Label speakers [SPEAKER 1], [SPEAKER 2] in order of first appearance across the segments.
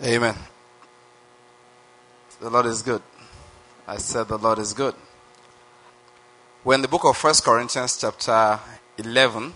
[SPEAKER 1] Amen. The Lord is good. I said the Lord is good. We're in the book of 1 Corinthians chapter 11.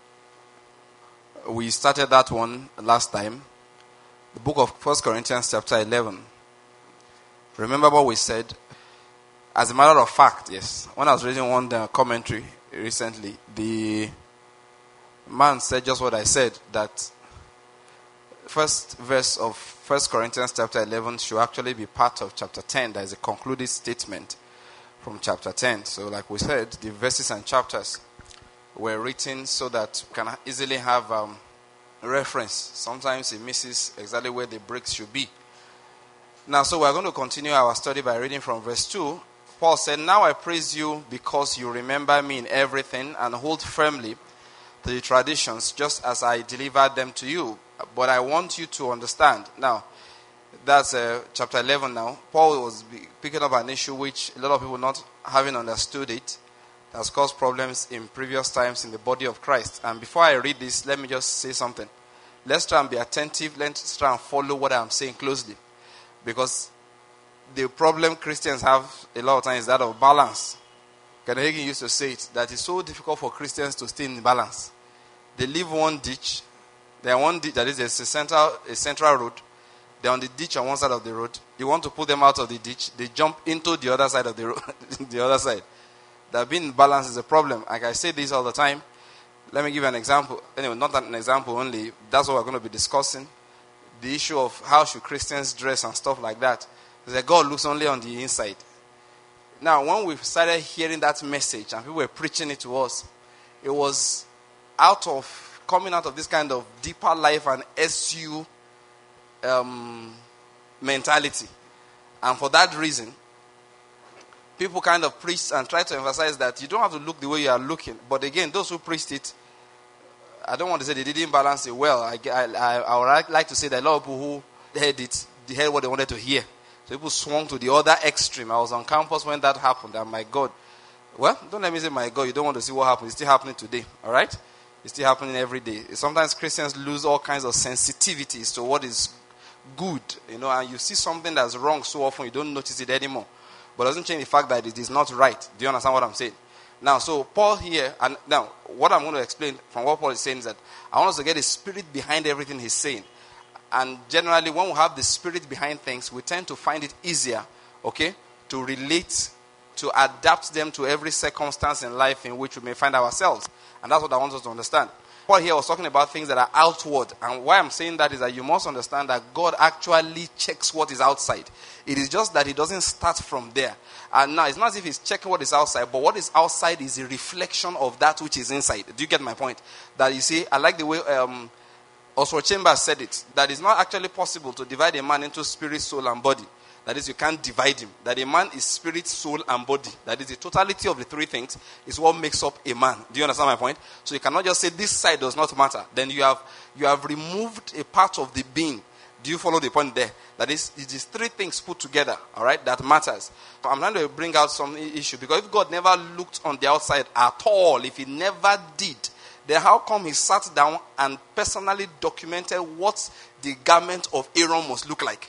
[SPEAKER 1] We started that one last time. The book of 1 Corinthians chapter 11. Remember what we said? As a matter of fact, yes. When I was reading one commentary recently, the man said just what I said, that first verse of 1 Corinthians chapter 11 should actually be part of chapter 10. There is a concluded statement from chapter 10. So like we said, the verses and chapters were written so that we can easily have reference. Sometimes it misses exactly where the breaks should be. Now, so we're going to continue our study by reading from verse 2. Paul said, "Now I praise you because you remember me in everything and hold firmly to the traditions just as I delivered them to you. But I want you to understand." Now, that's chapter 11 now. Paul was picking up an issue which a lot of people not having understood it has caused problems in previous times in the body of Christ. And before I read this, let me just say something. Let's try and be attentive. Let's try and follow what I'm saying closely. Because the problem Christians have a lot of times is that of balance. Kenneth Hagin used to say it, that it's so difficult for Christians to stay in balance. They leave one ditch. They're one ditch, that is a central road. They're on the ditch on one side of the road. You want to pull them out of the ditch, they jump into the other side of the road. The other side. That being in balance is a problem. Like I say this all the time. Let me give you an example. Anyway, not an example only. That's what we're going to be discussing. The issue of how should Christians dress and stuff like that. That God looks only on the inside. Now, when we started hearing that message and people were preaching it to us, it was coming out of this kind of deeper life and SU mentality. And for that reason, people kind of preached and tried to emphasize that you don't have to look the way you are looking. But again, those who preached it, I don't want to say they didn't balance it well. I would like to say that a lot of people who heard it, they heard what they wanted to hear. So people swung to the other extreme. I was on campus when that happened, and my God. Well, don't let me say my God. You don't want to see what happened. It's still happening today. All right? It's still happening every day. Sometimes Christians lose all kinds of sensitivities to what is good. And you see something that's wrong so often you don't notice it anymore. But it doesn't change the fact that it is not right. Do you understand what I'm saying? Now, so Paul here, and now what I'm going to explain from what Paul is saying is that I want us to get the spirit behind everything he's saying. And generally, when we have the spirit behind things, we tend to find it easier, to relate, to adapt them to every circumstance in life in which we may find ourselves. And that's what I want us to understand. Paul here was talking about things that are outward. And why I'm saying that is that you must understand that God actually checks what is outside. It is just that he doesn't start from there. And now, it's not as if he's checking what is outside, but what is outside is a reflection of that which is inside. Do you get my point? That you see, I like the way Oswald Chambers said it, that it's not actually possible to divide a man into spirit, soul, and body. That is, you can't divide him. That a man is spirit, soul, and body. That is, the totality of the three things is what makes up a man. Do you understand my point? So you cannot just say this side does not matter. Then you have removed a part of the being. Do you follow the point there? That is, it is three things put together, all right, that matters. I'm trying to bring out some issue, because if God never looked on the outside at all, if he never did, then how come he sat down and personally documented what the garment of Aaron must look like?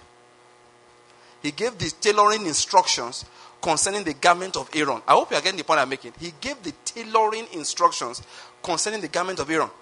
[SPEAKER 1] He gave the tailoring instructions concerning the garment of Aaron. I hope you are getting the point I'm making. He gave the tailoring instructions concerning the garment of Aaron.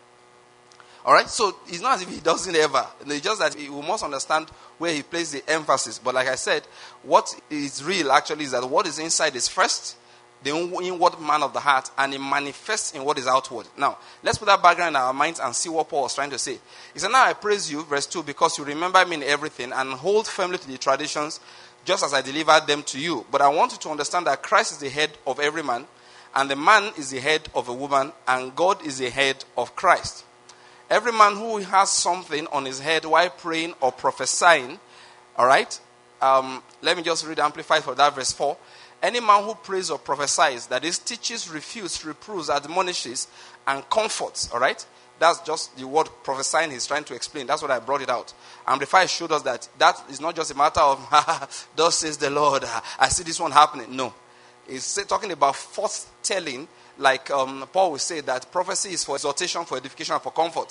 [SPEAKER 1] All right? So it's not as if he doesn't ever. It's just that we must understand where he placed the emphasis. But like I said, what is real actually is that what is inside is first, the inward man of the heart, and it manifests in what is outward. Now, let's put that background in our minds and see what Paul was trying to say. He said, "Now I praise you," verse 2, "because you remember me in everything and hold firmly to the traditions just as I delivered them to you. But I want you to understand that Christ is the head of every man, and the man is the head of a woman, and God is the head of Christ. Every man who has something on his head while praying or prophesying," all right? Let me just read Amplified for that verse 4. "Any man who prays or prophesies, that is, teaches, refutes, reproves, admonishes, and comforts," all right? That's just the word prophesying he's trying to explain. That's what I brought it out. Amplified showed us that is not just a matter of, "Thus says the Lord, I see this one happening." No. It's talking about foretelling, like Paul will say that prophecy is for exhortation, for edification, and for comfort.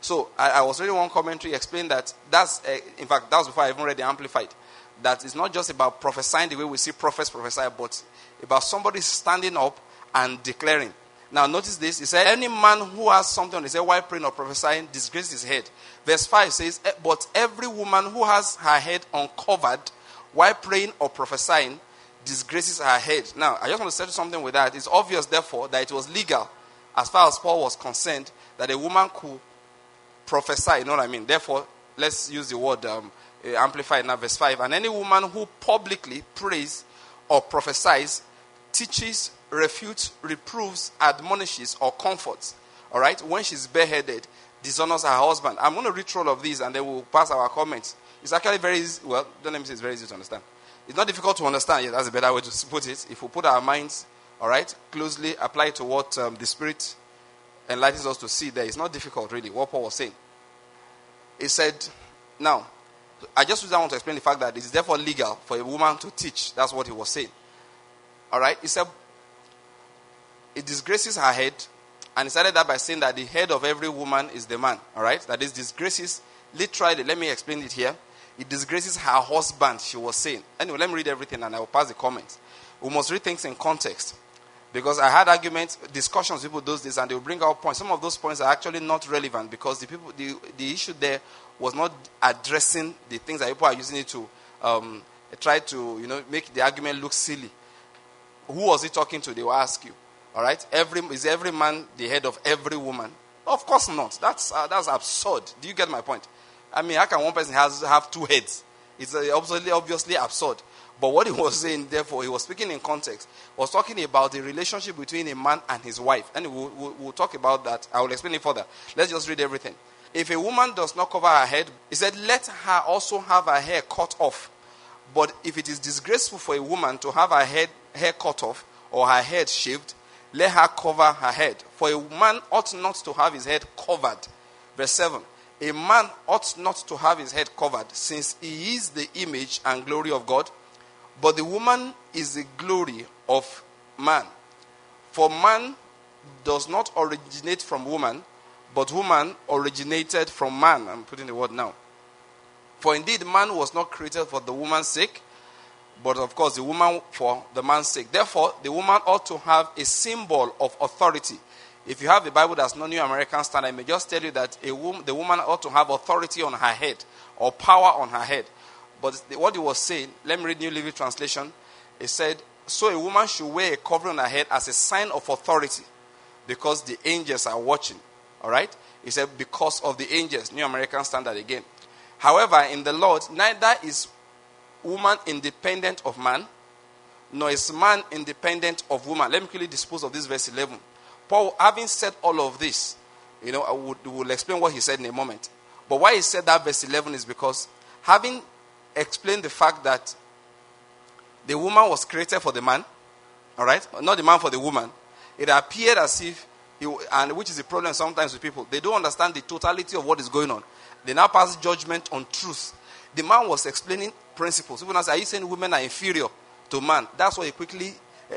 [SPEAKER 1] So I was reading one commentary explaining that in fact, that was before I even read the Amplified, that it's not just about prophesying the way we see prophets prophesy, but about somebody standing up and declaring. Now notice this, it said, any man who has something on his head while praying or prophesying disgraces his head. Verse 5 says, but every woman who has her head uncovered while praying or prophesying disgraces her head. Now, I just want to say something with that. It's obvious, therefore, that it was legal, as far as Paul was concerned, that a woman could prophesy, you know what I mean? Therefore, let's use the word amplified now, verse 5. And any woman who publicly prays or prophesies, teaches, refutes, reproves, admonishes, or comforts, all right, when she's bareheaded, dishonors her husband. I'm going to read through all of these and then we'll pass our comments. It's actually very easy. Well, don't let me say it's very easy to understand. It's not difficult to understand. Yeah, that's a better way to put it. If we put our minds, all right, closely apply to what the Spirit enlightens us to see there, it's not difficult really, what Paul was saying. He said, now, I just want to explain the fact that it is therefore legal for a woman to teach. That's what he was saying. All right, he said, it disgraces her head, and he started that by saying that the head of every woman is the man. All right, that is disgraces, literally, let me explain it here. It disgraces her husband, she was saying. Anyway, let me read everything and I will pass the comments. We must read things in context. Because I had arguments, discussions with people those days, and they will bring out points. Some of those points are actually not relevant because the issue there was not addressing the things that people are using it to try to make the argument look silly. Who was he talking to? They will ask you. All right, is every man the head of every woman? Of course not. That's absurd. Do you get my point? I mean, how can one person have two heads? It's obviously absurd. But what he was saying, therefore, he was speaking in context, was talking about the relationship between a man and his wife. And we'll talk about that. I will explain it further. Let's just read everything. If a woman does not cover her head, he said, let her also have her hair cut off. But if it is disgraceful for a woman to have her hair cut off or her head shaved, let her cover her head. For a man ought not to have his head covered. Verse 7. A man ought not to have his head covered, since he is the image and glory of God. But the woman is the glory of man. For man does not originate from woman, but woman originated from man. I'm putting the word now. For indeed, man was not created for the woman's sake, but of course the woman for the man's sake. Therefore, the woman ought to have a symbol of authority. If you have a Bible that's not New American Standard, I may just tell you that the woman ought to have authority on her head or power on her head. But what he was saying, let me read New Living Translation. It said, so a woman should wear a covering on her head as a sign of authority because the angels are watching. All right? He said, because of the angels, New American Standard again. However, in the Lord, neither is woman independent of man, nor is man independent of woman. Let me quickly dispose of this verse 11. Paul, having said all of this, I will explain what he said in a moment. But why he said that verse 11 is because having explained the fact that the woman was created for the man, all right, not the man for the woman, it appeared as if, and which is the problem sometimes with people, they don't understand the totality of what is going on. They now pass judgment on truth. The man was explaining principles. People now say, are you saying women are inferior to man? That's why he quickly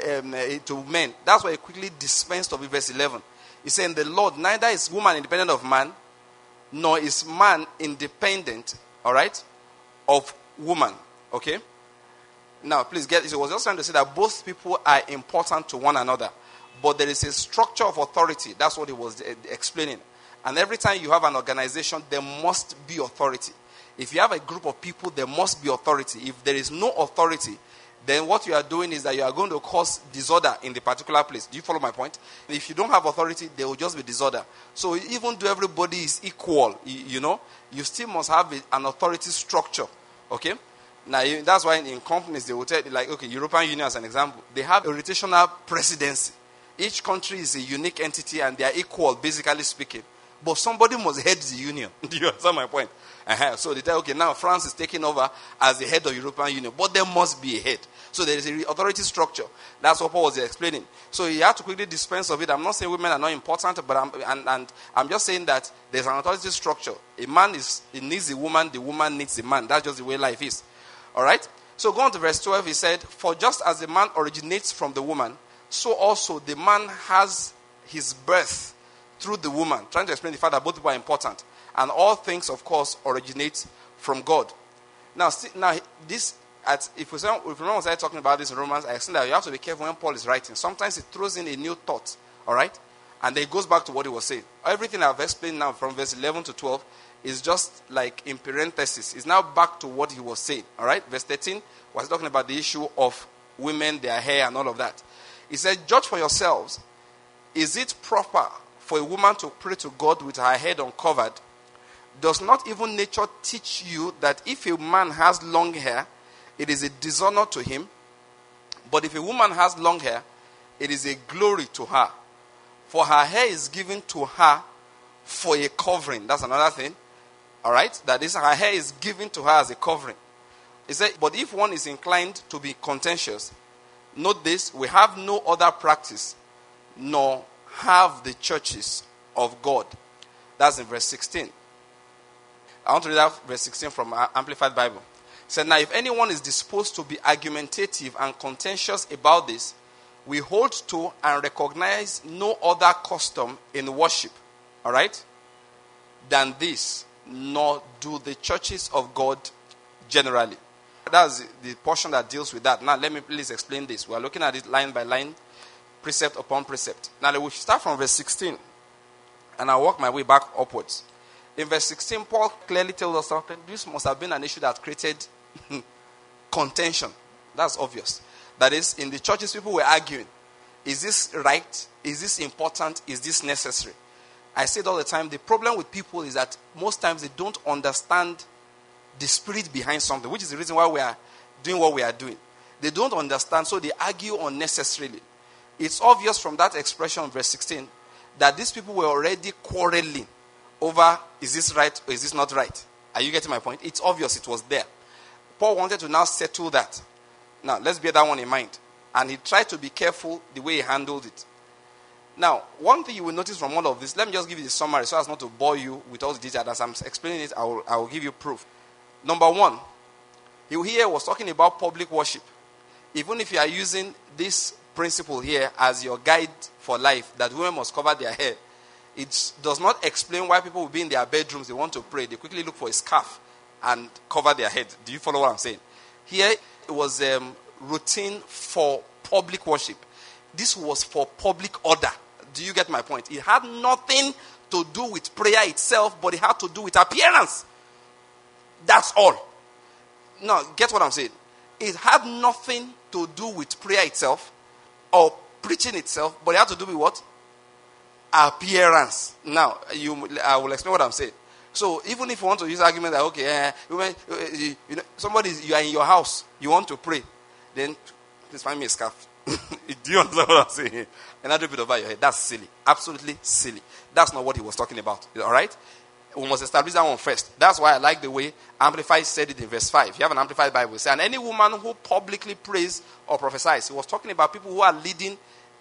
[SPEAKER 1] to men. That's why he quickly dispensed of verse 11. He said, the Lord, neither is woman independent of man, nor is man independent, all right, of woman. Okay? Now, please get this. I was just trying to say that both people are important to one another. But there is a structure of authority. That's what he was explaining. And every time you have an organization, there must be authority. If you have a group of people, there must be authority. If there is no authority, then what you are doing is that you are going to cause disorder in the particular place. Do you follow my point? If you don't have authority, there will just be disorder. So even though everybody is equal, you still must have an authority structure. Okay? Now, that's why in companies, they will tell you, like, okay, European Union as an example, they have a rotational presidency. Each country is a unique entity and they are equal, basically speaking. But somebody must head the union. Do you understand my point? So they tell, okay, now France is taking over as the head of European Union. But there must be a head. So there is an authority structure. That's what Paul was explaining. So he had to quickly dispense of it. I'm not saying women are not important, but I'm just saying that there's an authority structure. A man needs the woman needs the man. That's just the way life is. All right? So go on to verse 12. He said, for just as the man originates from the woman, so also the man has his birth through the woman. Trying to explain the fact that both people are important. And all things, of course, originate from God. Now, if we start talking about this in Romans, I explained that you have to be careful when Paul is writing. Sometimes he throws in a new thought, all right? And then he goes back to what he was saying. Everything I've explained now from verse 11 to 12 is just like in parenthesis. It's now back to what he was saying, all right? Verse 13 was talking about the issue of women, their hair, and all of that. He said, judge for yourselves. Is it proper for a woman to pray to God with her head uncovered? Does not even nature teach you that if a man has long hair, it is a dishonor to him? But if a woman has long hair, it is a glory to her. For her hair is given to her for a covering. That's another thing. All right? That is, her hair is given to her as a covering. He said, but if one is inclined to be contentious, note this, we have no other practice, nor have the churches of God. That's in verse 16. I want to read out verse 16 from Amplified Bible. It said, now if anyone is disposed to be argumentative and contentious about this, we hold to and recognize no other custom in worship, all right, than this, nor do the churches of God generally. That's the portion that deals with that. Now let me please explain this. We are looking at it line by line, precept upon precept. Now we start from verse 16, and I'll work my way back upwards. In verse 16, Paul clearly tells us something. This must have been an issue that created contention. That's obvious. That is, in the churches, people were arguing. Is this right? Is this important? Is this necessary? I say it all the time. The problem with people is that most times they don't understand the spirit behind something, which is the reason why we are doing what we are doing. They don't understand, so they argue unnecessarily. It's obvious from that expression in verse 16 that these people were already quarreling over, is this right or is this not right? Are you getting my point? It's obvious it was there. Paul wanted to now settle that. Now, let's bear that one in mind. And he tried to be careful the way he handled it. Now, one thing you will notice from all of this, let me just give you the summary so as not to bore you with all the details. As I'm explaining it, I will give you proof. Number one, he here was talking about public worship. Even if you are using this principle here as your guide for life, that women must cover their hair, it does not explain why people will be in their bedrooms, they want to pray, they quickly look for a scarf and cover their head. Do you follow what I'm saying? Here, it was routine for public worship. This was for public order. Do you get my point? It had nothing to do with prayer itself, but it had to do with appearance. That's all. Now, get what I'm saying? It had nothing to do with prayer itself or preaching itself, but it had to do with what? Appearance. Now, I will explain what I'm saying. So, even if you want to use argument that, okay, you are in your house, you want to pray, then please find me a scarf. Do you understand what I'm saying? And I drip it over your head. That's silly. Absolutely silly. That's not what he was talking about. All right? We must establish that one first. That's why I like the way Amplified said it in verse 5. If you have an Amplified Bible, say, and any woman who publicly prays or prophesies. He was talking about people who are leading,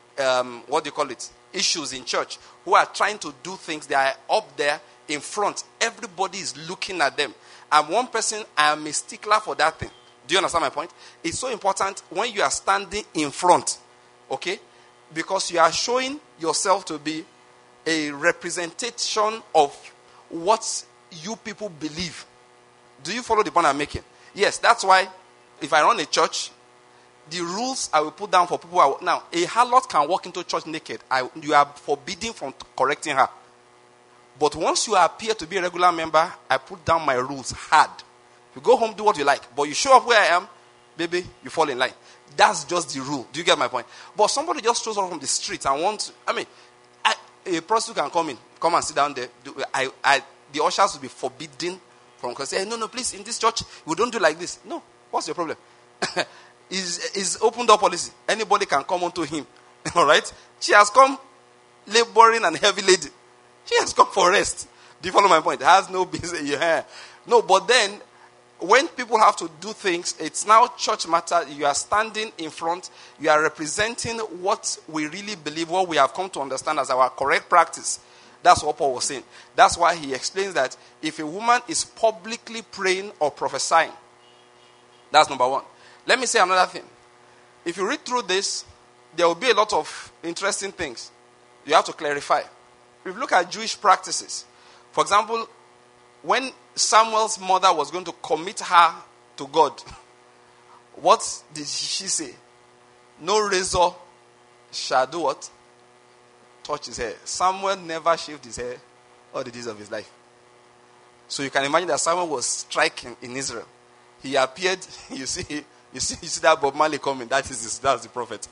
[SPEAKER 1] issues in church, who are trying to do things. They are up there in front. Everybody is looking at them. I'm one person, I am a stickler for that thing. Do you understand my point? It's so important when you are standing in front, okay? Because you are showing yourself to be a representation of what you people believe. Do you follow the point I'm making? Yes, that's why if I run a church, the rules I will put down for people. Now, a harlot can walk into church naked. You are forbidden from correcting her. But once you appear to be a regular member, I put down my rules hard. You go home, do what you like. But you show up where I am, baby, you fall in line. That's just the rule. Do you get my point? But somebody just shows up from the street and wants, a prostitute can come and sit down there. The ushers will be forbidden from, because say, no, please, in this church, we don't do like this. No, what's your problem? It's open door policy. Anybody can come onto him. All right? She has come laboring and heavy laden. She has come for rest. Do you follow my point? It has no business. Yeah. No, but then, when people have to do things, it's now church matter. You are standing in front. You are representing what we really believe, what we have come to understand as our correct practice. That's what Paul was saying. That's why he explains that if a woman is publicly praying or prophesying, that's number one. Let me say another thing. If you read through this, there will be a lot of interesting things you have to clarify. If you look at Jewish practices, for example, when Samuel's mother was going to commit her to God, what did she say? No razor shall do what? Touch his hair. Samuel never shaved his hair all the days of his life. So you can imagine that Samuel was striking in Israel. He appeared, you see that Bob Marley coming. That's the prophet.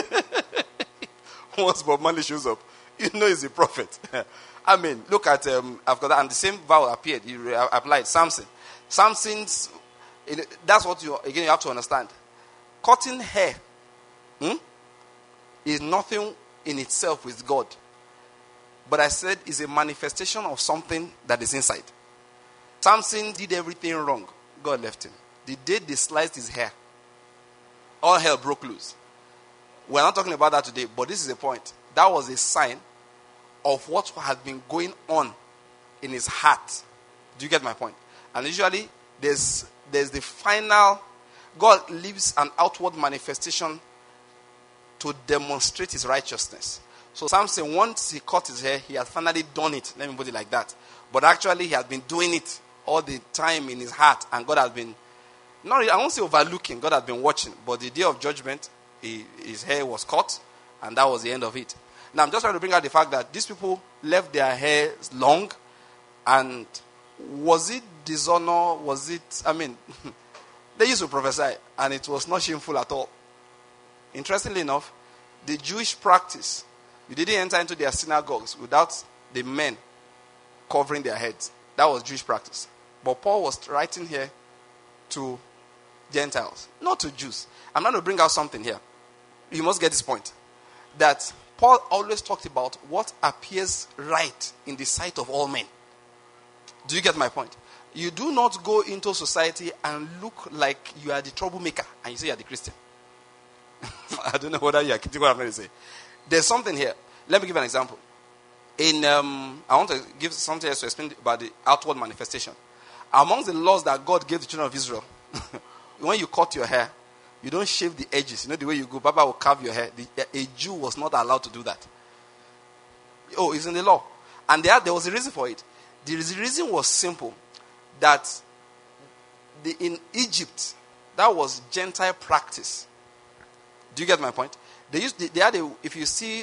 [SPEAKER 1] Once Bob Marley shows up, you know he's a prophet. I mean, look at after that, and the same vow appeared. He applied Samson. Samson's. That's what you have to understand. Cutting hair is nothing in itself with God, but I said it's a manifestation of something that is inside. Samson did everything wrong. God left him. The day they sliced his hair, all hell broke loose. We're not talking about that today, but this is the point. That was a sign of what had been going on in his heart. Do you get my point? And usually, there's the final. God leaves an outward manifestation to demonstrate his righteousness. So Samson, once he cut his hair, he had finally done it. Let me put it like that. But actually, he had been doing it all the time in his heart, and God has been, I won't say overlooking, God had been watching. But the day of judgment, his hair was cut, and that was the end of it. Now, I'm just trying to bring out the fact that these people left their hair long, and was it dishonor? Was it, they used to prophesy, and it was not shameful at all. Interestingly enough, the Jewish practice, you didn't enter into their synagogues without the men covering their heads. That was Jewish practice. But Paul was writing here to Gentiles, not to Jews. I'm going to bring out something here. You must get this point. That Paul always talked about what appears right in the sight of all men. Do you get my point? You do not go into society and look like you are the troublemaker and you say you are the Christian. I don't know whether you are getting what I'm going to say. There's something here. Let me give an example. I want to give something else to explain about the outward manifestation. Amongst the laws that God gave the children of Israel, when you cut your hair, you don't shave the edges. You know the way you go, Baba will carve your hair. A Jew was not allowed to do that. Oh, it's in the law. And there was a reason for it. The reason was simple. That in Egypt, that was Gentile practice. Do you get my point? If you see,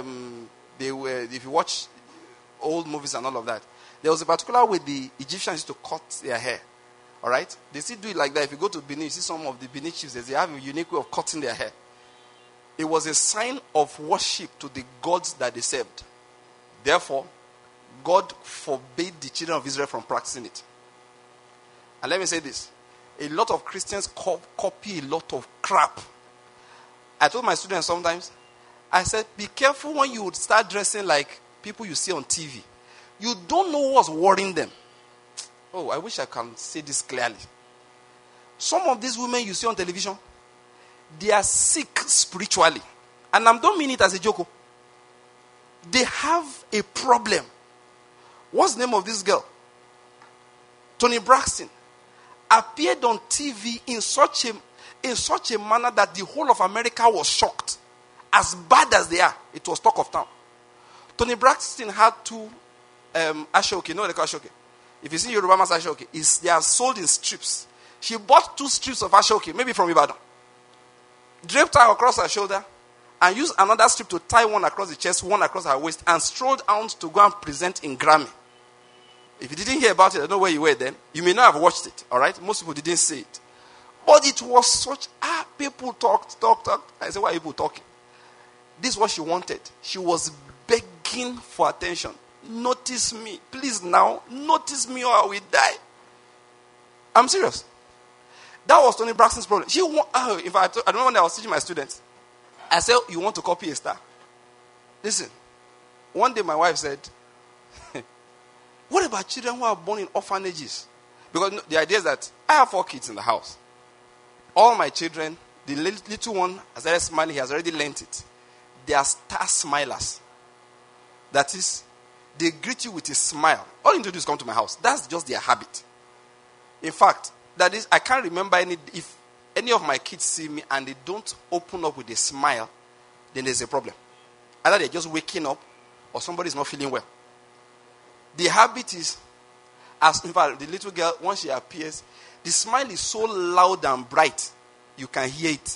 [SPEAKER 1] if you watch old movies and all of that, there was a particular way the Egyptians used to cut their hair. All right? They still do it like that. If you go to Benin, you see some of the Benin chiefs, they have a unique way of cutting their hair. It was a sign of worship to the gods that they served. Therefore, God forbade the children of Israel from practicing it. And let me say this. A lot of Christians copy a lot of crap. I told my students sometimes, I said, be careful when you would start dressing like people you see on TV. You don't know what's worrying them. Oh, I wish I can say this clearly. Some of these women you see on television, they are sick spiritually. And I don't mean it as a joke. They have a problem. What's the name of this girl? Toni Braxton appeared on TV in such a manner that the whole of America was shocked. As bad as they are, it was talk of town. Toni Braxton had two ashoke. You know what they call ashoke? If you see Yoruba Ma's ashoke, they are sold in strips. She bought 2 strips of ashoke, maybe from Ibadan. Draped her across her shoulder and used another strip to tie one across the chest, one across her waist, and strolled out to go and present in Grammy. If you didn't hear about it, I don't know where you were then. You may not have watched it, all right? Most people didn't see it. But it was such, people talked. I said, why are people talking? This is what she wanted. She was begging for attention. Notice me. Please now, notice me or I will die. I'm serious. That was Toni Braxton's problem. In fact, I remember when I was teaching my students, I said, you want to copy a star? Listen, one day my wife said, what about children who are born in orphanages? Because the idea is that I have 4 kids in the house. All my children, the little one has already smiling, he has already learnt it. They are star smilers. That is, they greet you with a smile. All you need to do is come to my house. That's just their habit. In fact, that is, I can't remember if any of my kids see me and they don't open up with a smile, then there's a problem. Either they're just waking up or somebody's not feeling well. The habit is, As in fact, the little girl, once she appears, the smile is so loud and bright, you can hear it.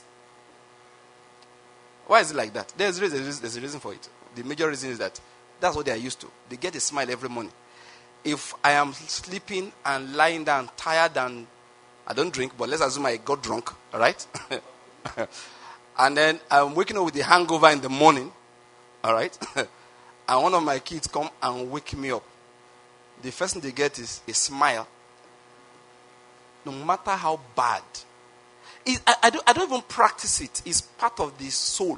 [SPEAKER 1] Why is it like that? There's a reason for it. The major reason is that that's what they are used to. They get a smile every morning. If I am sleeping and lying down, tired, and I don't drink, but let's assume I got drunk, all right? And then I'm waking up with a hangover in the morning, all right? And one of my kids come and wake me up. The first thing they get is a smile. No matter how bad. I don't even practice it. It's part of the soul.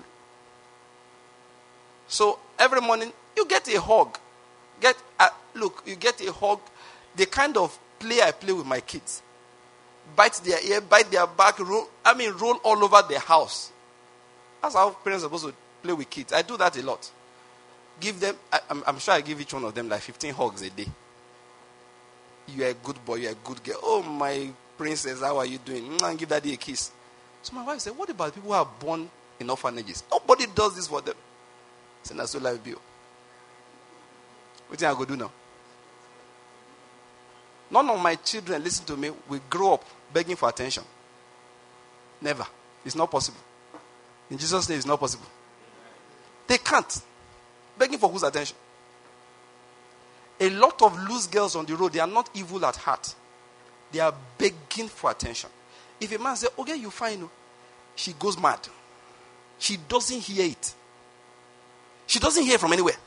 [SPEAKER 1] So every morning, you get a hug. You get a hug. The kind of play I play with my kids. Bite their ear, bite their back, roll all over the house. That's how parents are supposed to play with kids. I do that a lot. Give them, I'm sure I give each one of them like 15 hugs a day. You are a good boy, you are a good girl. Oh, my princess, how are you doing? And give daddy a kiss. So my wife said, what about people who are born in orphanages? Nobody does this for them. I said, that's so life be. What do I go do now? None of my children, listen to me, will grow up begging for attention. Never. It's not possible. In Jesus' name, it's not possible. They can't. Begging for whose attention? A lot of loose girls on the road, they are not evil at heart. They are begging for attention. If a man says, okay, you fine, she goes mad. She doesn't hear it. She doesn't hear it from anywhere.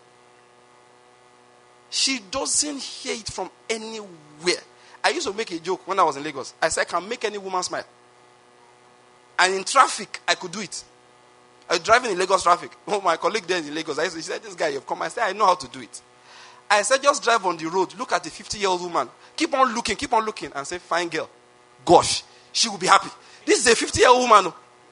[SPEAKER 1] She doesn't hear it from anywhere. I used to make a joke when I was in Lagos. I said, I can make any woman smile. And in traffic, I could do it. I was driving in Lagos traffic. Oh, my colleague there in Lagos, she said, this guy, you've come. I said, I know how to do it. I said, just drive on the road. Look at the 50-year-old woman. Keep on looking. And say, fine girl. Gosh, she will be happy. This is a 50-year-old woman.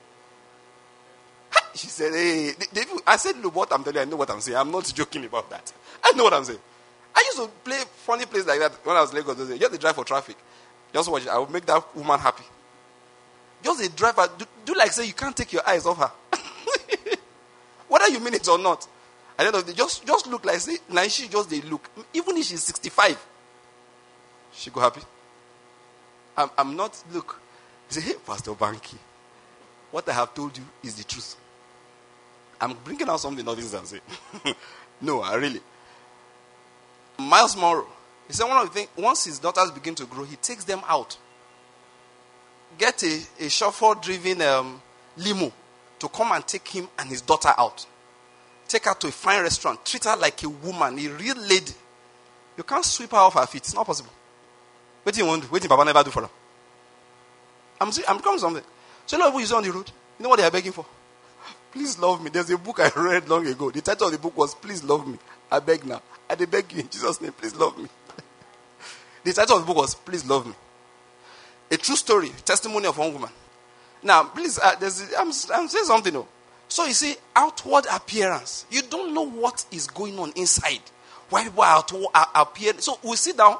[SPEAKER 1] She said, hey. I said, look, what I'm telling you, I know what I'm saying. I'm not joking about that. I know what I'm saying. I used to play funny plays like that when I was in Lagos. You have to drive for traffic. Just watch it. I will make that woman happy. Just a driver. Do like say you can't take your eyes off her. Whether you mean it or not. I don't know. They just look like, say, like she just they look. Even if she's 65, she go happy. I'm not, look. They say, hey, Pastor Banky, what I have told you is the truth. I'm bringing out something not I'm saying. No, I really. Miles Monroe, he said one of the things, once his daughters begin to grow, he takes them out. Get a chauffeur-driven limo to come and take him and his daughter out. Take her to a fine restaurant. Treat her like a woman, a real lady. You can't sweep her off her feet. It's not possible. What do you want? What did Papa never do for her? I'm coming something. So you know what you see on the road? You know what they are begging for? Please love me. There's a book I read long ago. The title of the book was Please Love Me. I beg now. I beg you in Jesus' name, please love me. The title of the book was Please Love Me. A true story, testimony of one woman. Now, please, I'm saying something. No. So you see, outward appearance. You don't know what is going on inside. Why people are appearing. So we sit down.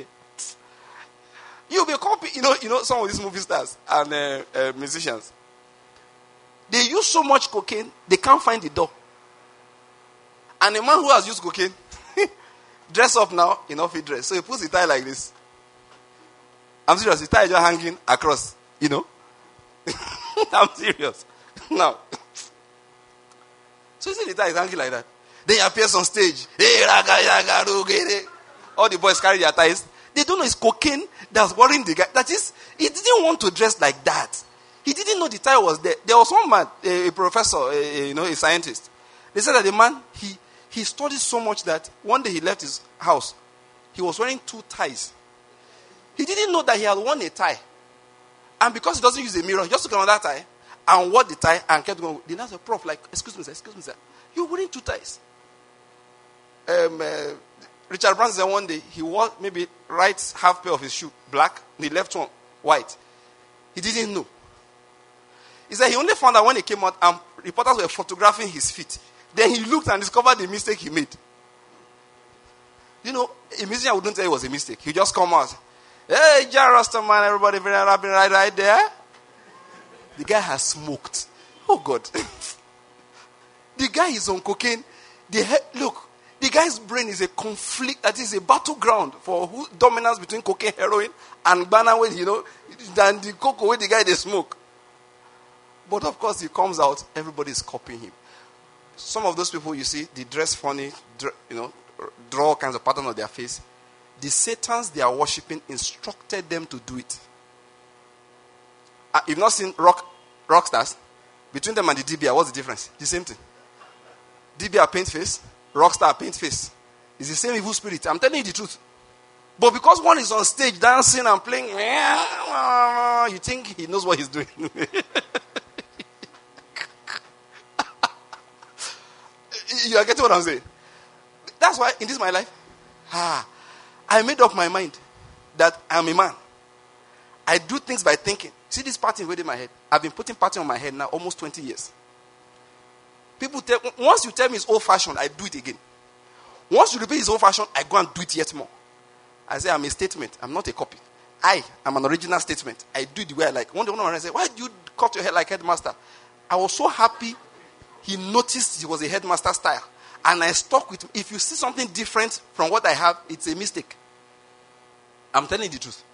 [SPEAKER 1] You'll be copy. You know some of these movie stars and musicians. They use so much cocaine, they can't find the door. And a man who has used cocaine, dress up now, enough he dress. So he puts the tie like this. I'm serious. The tie is just hanging across, I'm serious. Now. So you see the tie is hanging like that. Then he appears on stage. All the boys carry their ties. They don't know it's cocaine that's worrying the guy. That is, he didn't want to dress like that. He didn't know the tie was there. There was one man, a professor, a scientist. They said that the man, he studied so much that one day he left his house. He was wearing 2 ties. He didn't know that he had worn a tie. And because he doesn't use a mirror, he just took another tie and wore the tie and kept going. The nurse said, Prof, like, excuse me, sir. You're wearing 2 ties. Richard Branson said one day he wore maybe right half pair of his shoe black, the left one white. He didn't know. He said he only found out when he came out and reporters were photographing his feet. Then he looked and discovered the mistake he made. A musician wouldn't tell you it was a mistake. He just come out. Hey, John Rastaman, everybody very happy right there. The guy has smoked. Oh, God. The guy is on cocaine. Look, The guy's brain is a conflict, that is a battleground for dominance between cocaine, heroin, and banana, than the cocoa with the guy they smoke. But of course, he comes out, everybody is copying him. Some of those people, you see, they dress funny, draw all kinds of patterns on their face. The Satans they are worshipping instructed them to do it. You've not seen rock stars? Between them and the DBR, what's the difference? The same thing. DBR paint face, rockstar paint face. It's the same evil spirit. I'm telling you the truth. But because one is on stage dancing and playing, you think he knows what he's doing. You are getting what I'm saying? That's why in this my life, I made up my mind that I'm a man. I do things by thinking. See this pattern within my head? I've been putting pattern on my head now almost 20 years. People once you tell me it's old-fashioned, I do it again. Once you repeat it's old-fashioned, I go and do it yet more. I say I'm a statement. I'm not a copy. I am an original statement. I do it the way I like. One day I said, why do you cut your hair like headmaster? I was so happy he noticed it was a headmaster style. And I stuck with him. If you see something different from what I have, it's a mistake. I'm telling you the truth.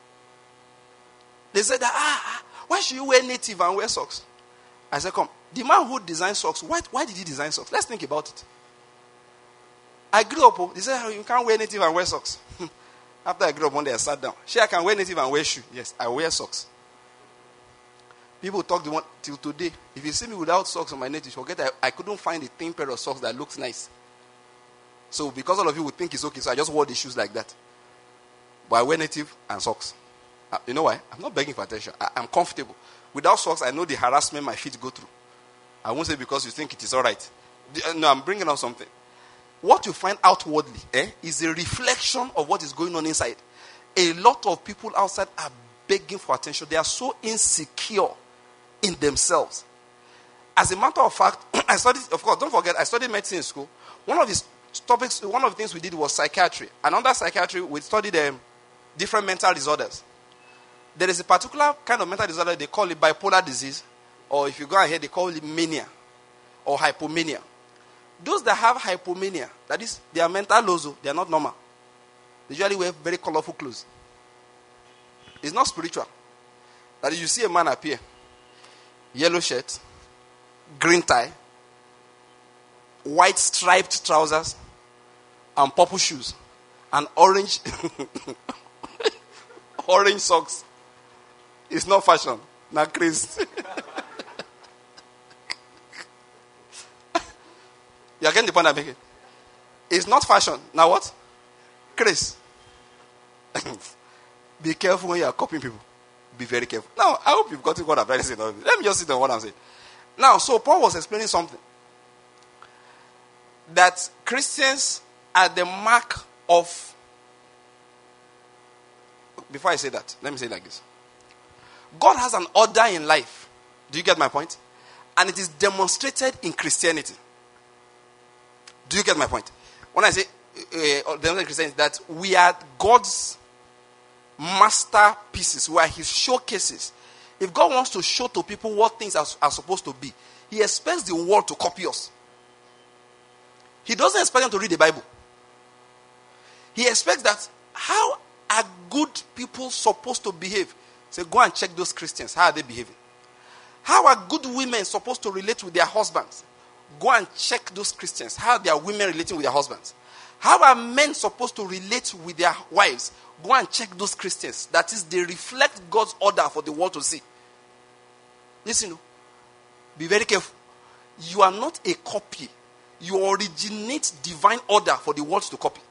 [SPEAKER 1] They said, why should you wear native and wear socks? I said, come. The man who designed socks, why did he design socks? Let's think about it. I grew up, they said, you can't wear native and wear socks. After I grew up one day, I sat down. I can wear native and wear shoe. Yes, I wear socks. People talk till today. If you see me without socks on my native, forget I couldn't find a thin pair of socks that looks nice. So because all of you would think it's okay, so I just wore the shoes like that. But I wear native and socks. You know why? I'm not begging for attention. I'm comfortable. Without socks, I know the harassment my feet go through. I won't say because you think it is all right. No, I'm bringing out something. What you find outwardly is a reflection of what is going on inside. A lot of people outside are begging for attention. They are so insecure in themselves. As a matter of fact, I studied, of course, don't forget, I studied medicine in school. One of the things we did was psychiatry. And under psychiatry, we studied different mental disorders. There is a particular kind of mental disorder, they call it bipolar disease. Or if you go ahead, they call it mania or hypomania. Those that have hypomania, that is, they are mental lozo, they are not normal. They usually wear very colorful clothes. It's not spiritual. That is, you see a man appear, yellow shirt, green tie, white striped trousers, and purple shoes, and orange orange socks. It's not fashion, not crazy. You are getting the point I'm making? It's not fashion. Now what? Grace. Be careful when you are copying people. Be very careful. Now, I hope you've gotten what I'm trying to say. Let me just sit on what I'm saying. Now, so Paul was explaining something. That Christians are the mark of... Before I say that, let me say it like this. God has an order in life. Do you get my point? And it is demonstrated in Christianity. Do you get my point? When I say Christianity, that we are God's masterpieces. We are his showcases. If God wants to show to people what things are supposed to be, he expects the world to copy us. He doesn't expect them to read the Bible. He expects that how are good people supposed to behave? So go and check those Christians. How are they behaving? How are good women supposed to relate with their husbands? Go and check those Christians. How are their women relating with their husbands? How are men supposed to relate with their wives? Go and check those Christians. That is, they reflect God's order for the world to see. Listen, be very careful. You are not a copy. You originate divine order for the world to copy.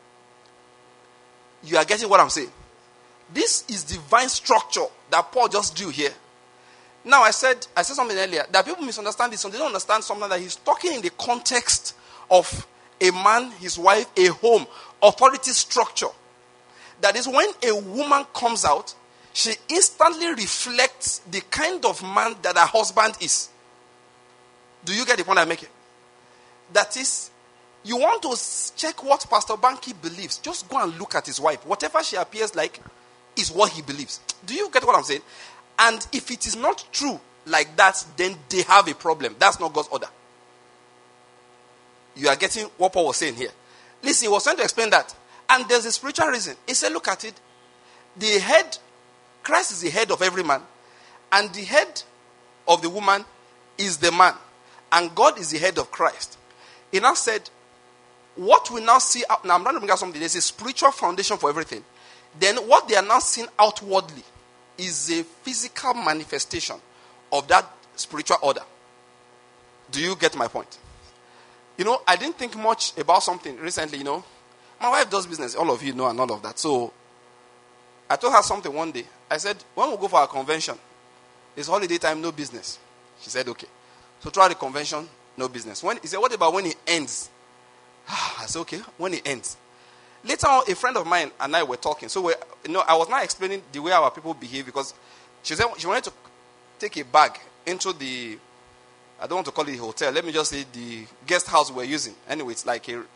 [SPEAKER 1] You are getting what I'm saying? This is divine structure that Paul just drew here. Now, I said something earlier, that people misunderstand this, and they don't understand something that he's talking in the context of a man, his wife, a home, authority structure. That is, when a woman comes out, she instantly reflects the kind of man that her husband is. Do you get the point I'm making? That is, you want to check what Pastor Banky believes, just go and look at his wife. Whatever she appears like is what he believes. Do you get what I'm saying? And if it is not true like that, then they have a problem. That's not God's order. you are getting what Paul was saying here. Listen, he was trying to explain that. And there's a spiritual reason. He said, look at it. The head, Christ is the head of every man. And the head of the woman is the man. And God is the head of Christ. He now said, what we now see, now I'm trying to bring out something. There's a spiritual foundation for everything. Then what they are now seeing outwardly is a physical manifestation of that spiritual order. Do you get my point? I didn't think much about something recently, My wife does business, all of you know, and all of that. So, I told her something one day. I said, when we go for our convention, it's holiday time, no business. She said, okay. So, throughout the convention, no business. He said, what about when it ends? I said, okay, when it ends. Later on, a friend of mine and I were talking. So, I was not explaining the way our people behave because she said she wanted to take a bag into the, I don't want to call it a hotel. Let me just say the guest house we're using. Anyway, it's like a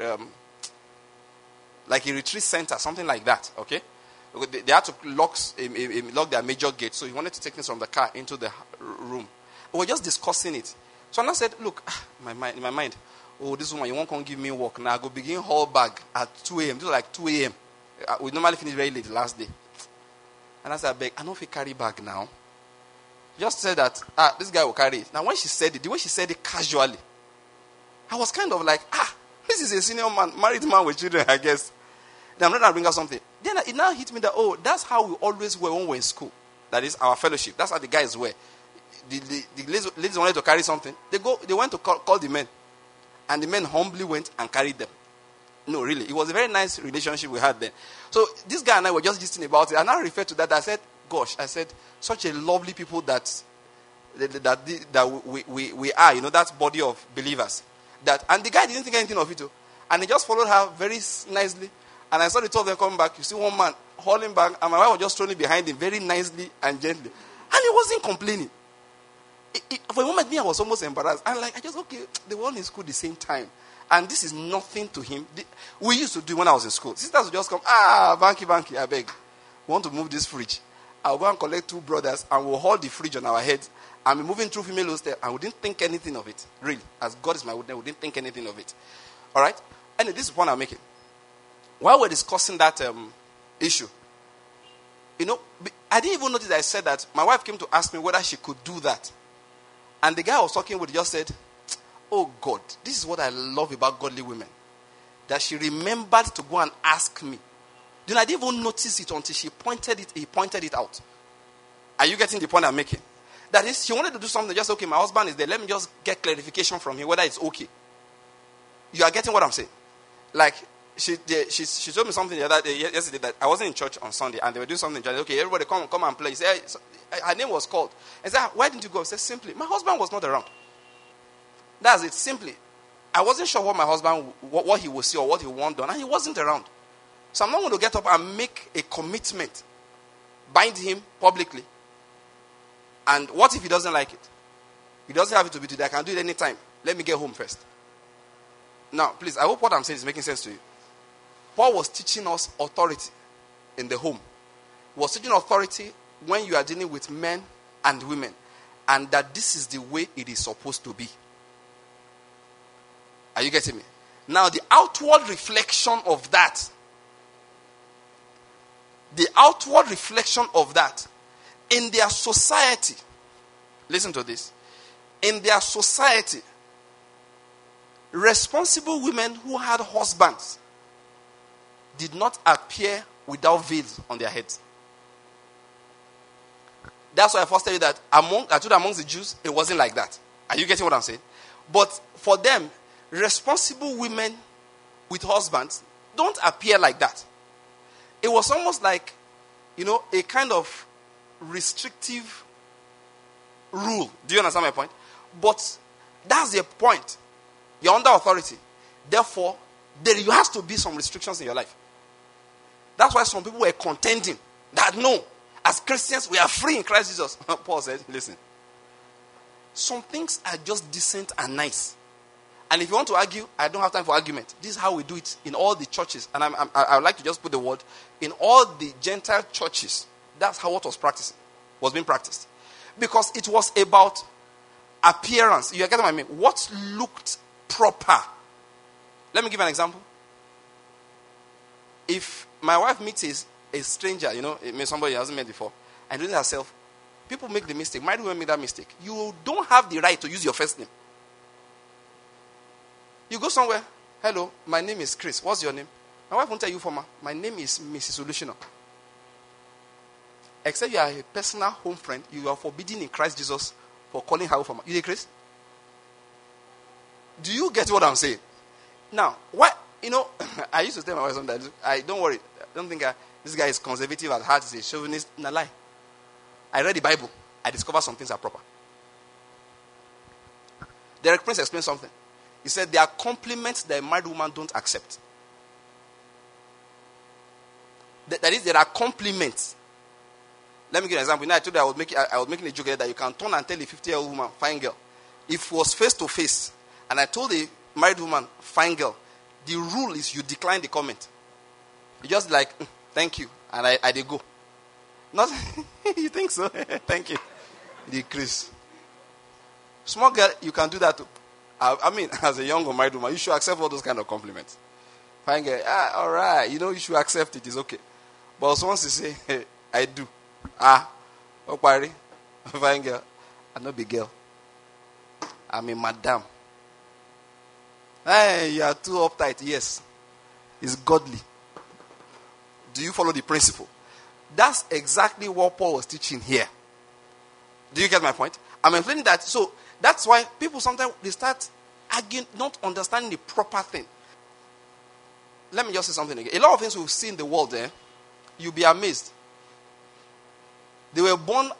[SPEAKER 1] retreat center, something like that. Okay, they had to lock their major gate, so he wanted to take things from the car into the room. We were just discussing it. So I said, "Look, in my mind, oh, this woman, you won't come give me work now. I go begin haul bag at 2 a.m. This was like 2 a.m. We normally finish very late the last day. And I said, I don't feel carry bag now. Just said that, this guy will carry it. Now, when she said it, the way she said it casually, I was kind of like, this is a senior man, married man with children, I guess. Then I'm not going to bring out something. Then it now hit me that, that's how we always were when we were in school. That is our fellowship. That's how the guys were. The ladies wanted to carry something. They went to call the men. And the men humbly went and carried them. No, really. It was a very nice relationship we had then. So this guy and I were just gisting about it. And I referred to that. I said, such a lovely people that we are, that body of believers. And the guy didn't think anything of it too. And he just followed her very nicely. And I saw the two of them coming back. You see one man hauling back, and my wife was just throwing behind him very nicely and gently. And he wasn't complaining. For a moment, I was almost embarrassed. And they were all in school at the same time. And this is nothing to him. We used to do when I was in school. Sisters would just come, Banky, I beg. We want to move this fridge. I'll go and collect 2 brothers and we'll hold the fridge on our heads and be moving through female hostel, and we didn't think anything of it. Really. As God is my witness, we didn't think anything of it. Alright? And this is the point I'm making. While we're discussing that issue, I didn't even notice that I said that. My wife came to ask me whether she could do that. And the guy I was talking with just said, oh God, this is what I love about godly women. That she remembered to go and ask me. Then I didn't even notice it until he pointed it out. Are you getting the point I'm making? That is, she wanted to do something, just okay, my husband is there. Let me just get clarification from him whether it's okay. You are getting what I'm saying? Like, she told me something the other day, yesterday, that I wasn't in church on Sunday, and they were doing something. Okay, everybody come and play. Said, her name was called. I said, why didn't you go? I said, simply, my husband was not around. That's it, simply. I wasn't sure what my husband, what he would see or what he would want done, and he wasn't around. So I'm not going to get up and make a commitment, bind him publicly. And what if he doesn't like it? He doesn't have it to be today. I can do it anytime. Let me get home first. Now, please, I hope what I'm saying is making sense to you. Paul was teaching us authority in the home. He was teaching authority when you are dealing with men and women. And that this is the way it is supposed to be. Are you getting me? Now, the outward reflection of that, in their society, listen to this, in their society, responsible women who had husbands did not appear without veils on their heads. That's why I first tell you that amongst the Jews, it wasn't like that. Are you getting what I'm saying? But for them, responsible women with husbands don't appear like that. It was almost like, a kind of restrictive rule. Do you understand my point? But that's the point. You're under authority. Therefore, there has to be some restrictions in your life. That's why some people were contending that no, as Christians, we are free in Christ Jesus. Paul said, listen, some things are just decent and nice. And if you want to argue, I don't have time for argument. This is how we do it in all the churches. And I would like to just put the word, in all the Gentile churches, that's how what was being practiced. Because it was about appearance. You get what I mean? What looked proper Let me give an example. If my wife meets a stranger, somebody hasn't met before, and doing herself, people make the mistake. Married women make that mistake. You don't have the right to use your first name. You go somewhere. Hello, my name is Chris. What's your name? My wife won't tell you, former. My name is Mrs. Solutioner. Except you are a personal home friend, you are forbidden in Christ Jesus for calling her former. You hear, Chris? Do you get what I'm saying? Now, why? I used to tell my wife sometimes, don't worry. I don't think this guy is conservative at heart. He's a chauvinist. No lie. I read the Bible. I discovered some things are proper. Derek Prince explained something. He said there are compliments that a married woman don't accept. That is, there are compliments. Let me give you an example. I told you I was making a joke that you can turn and tell a 50-year-old woman, fine girl. If it was face to face, and I told a married woman, fine girl, the rule is you decline the comment. You just like, thank you, and I did go. Not, you think so? Thank you. Decrease. Small girl, you can do that too. I mean, as a young or married woman, you should accept all those kind of compliments. Fine girl, all right, you should accept it. It's okay. But once you say, hey, I do. Okpari, fine girl, I'm not big girl. I'm a madam. Hey, you are too uptight. Yes, it's godly. Do you follow the principle? That's exactly what Paul was teaching here. Do you get my point? I'm explaining that. So that's why people sometimes they start arguing, not understanding the proper thing. Let me just say something again. A lot of things we've seen in the world there, you'll be amazed. They were born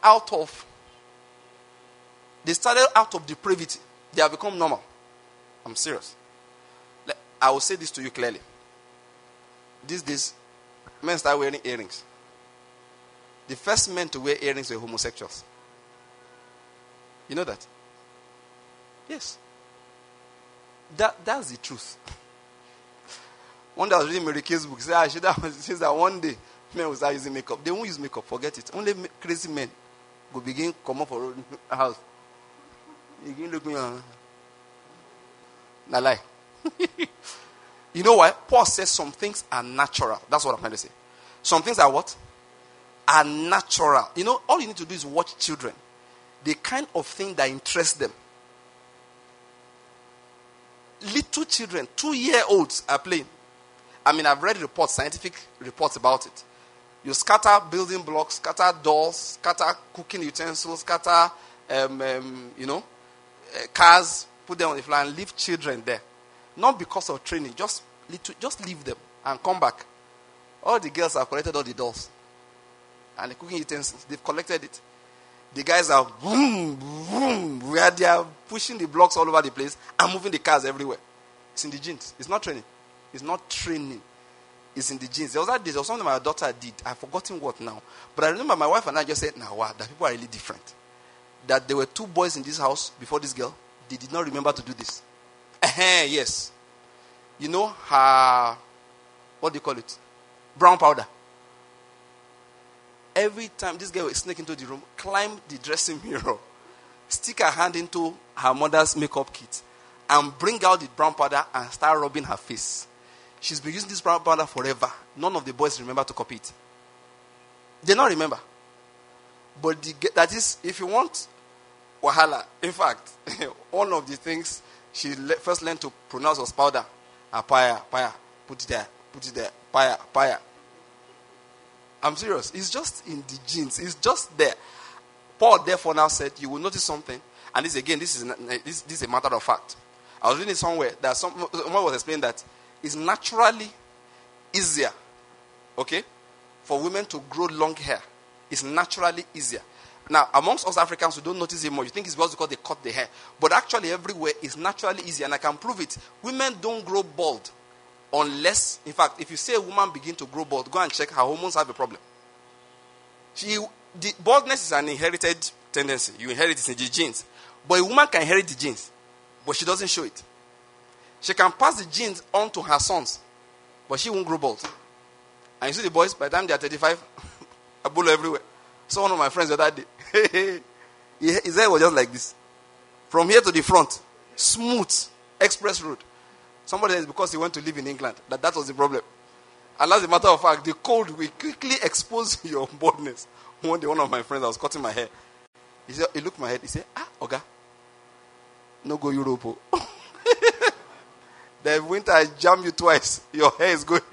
[SPEAKER 1] they started out of depravity. They have become normal. I'm serious. I will say this to you clearly. These days, men start wearing earrings. The first men to wear earrings were homosexuals. You know that? Yes. That's the truth. One day I was reading Mary Kay's book. She says that one day men will start using makeup. They won't use makeup. Forget it. Only crazy men will begin come up for a house. You begin looking at na lie. You know why? Paul says some things are natural. That's what I'm trying to say. Some things are what? Are natural. All you need to do is watch children. The kind of thing that interests them. Little children, 2-year-olds are playing. I mean, I've read scientific reports about it. You scatter building blocks, scatter dolls, scatter cooking utensils, scatter, cars, put them on the floor and leave children there. Not because of training, just leave them and come back. All the girls have collected all the dolls. And the cooking utensils, they've collected it. The guys are boom, boom, where they are pushing the blocks all over the place and moving the cars everywhere. It's in the genes. It's not training. It's not training. It's in the genes. There was something my daughter did. I've forgotten what now. But I remember my wife and I just said, wow, that people are really different. That there were 2 boys in this house before this girl. They did not remember to do this. Yes. Her, what do you call it? Brown powder. Every time this girl would sneak into the room, climb the dressing mirror, stick her hand into her mother's makeup kit, and bring out the brown powder and start rubbing her face. She's been using this brown powder forever. None of the boys remember to copy it. They don't remember. But that is, if you want wahala, in fact, one of the things she first learned to pronounce was powder. Paya, put it there, paya. I'm serious. It's just in the genes. It's just there. Paul therefore now said, you will notice something. And this is a matter of fact. I was reading somewhere that someone was explaining that it's naturally easier, okay, for women to grow long hair. It's naturally easier. Now, amongst us Africans, we don't notice it more. You think it's because they cut the hair. But actually everywhere, it's naturally easier. And I can prove it. Women don't grow bald. Unless, in fact, if you say a woman begin to grow bald, go and check, her hormones have a problem. The baldness is an inherited tendency. You inherit it in the genes. But a woman can inherit the genes, but she doesn't show it. She can pass the genes on to her sons, but she won't grow bald. And you see the boys, by the time they are 35, a bull everywhere. So one of my friends the other day, his hair was just like this. From here to the front, smooth, express road. Somebody says because he went to live in England, that was the problem. And as a matter of fact, the cold will quickly expose your baldness. One day, one of my friends, I was cutting my hair. He looked at my head. He said, Oga, no go Europe. The winter I jam you twice. Your hair is going.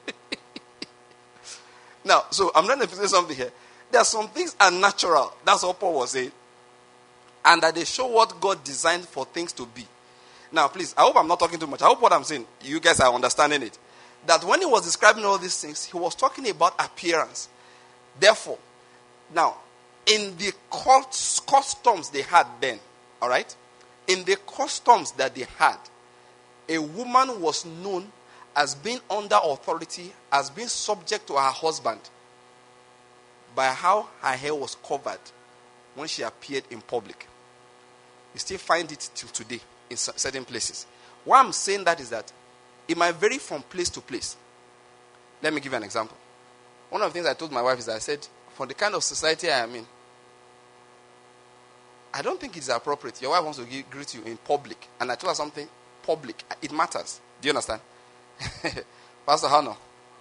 [SPEAKER 1] Now, so I'm trying to say something here. There are some things are natural. That's what Paul was saying. And that they show what God designed for things to be. Now, please, I hope I'm not talking too much. I hope what I'm saying, you guys are understanding it. That when he was describing all these things, he was talking about appearance. Therefore, now, in the customs they had then, all right? In the customs that they had, a woman was known as being under authority, as being subject to her husband, by how her hair was covered when she appeared in public. You still find it till today in certain places. Why I'm saying that is that it might vary from place to place. Let me give you an example. One of the things I told my wife is that I said, for the kind of society I am in, I don't think it's appropriate. Your wife wants to greet you in public. And I told her something, public. It matters. Do you understand? Pastor Hannah.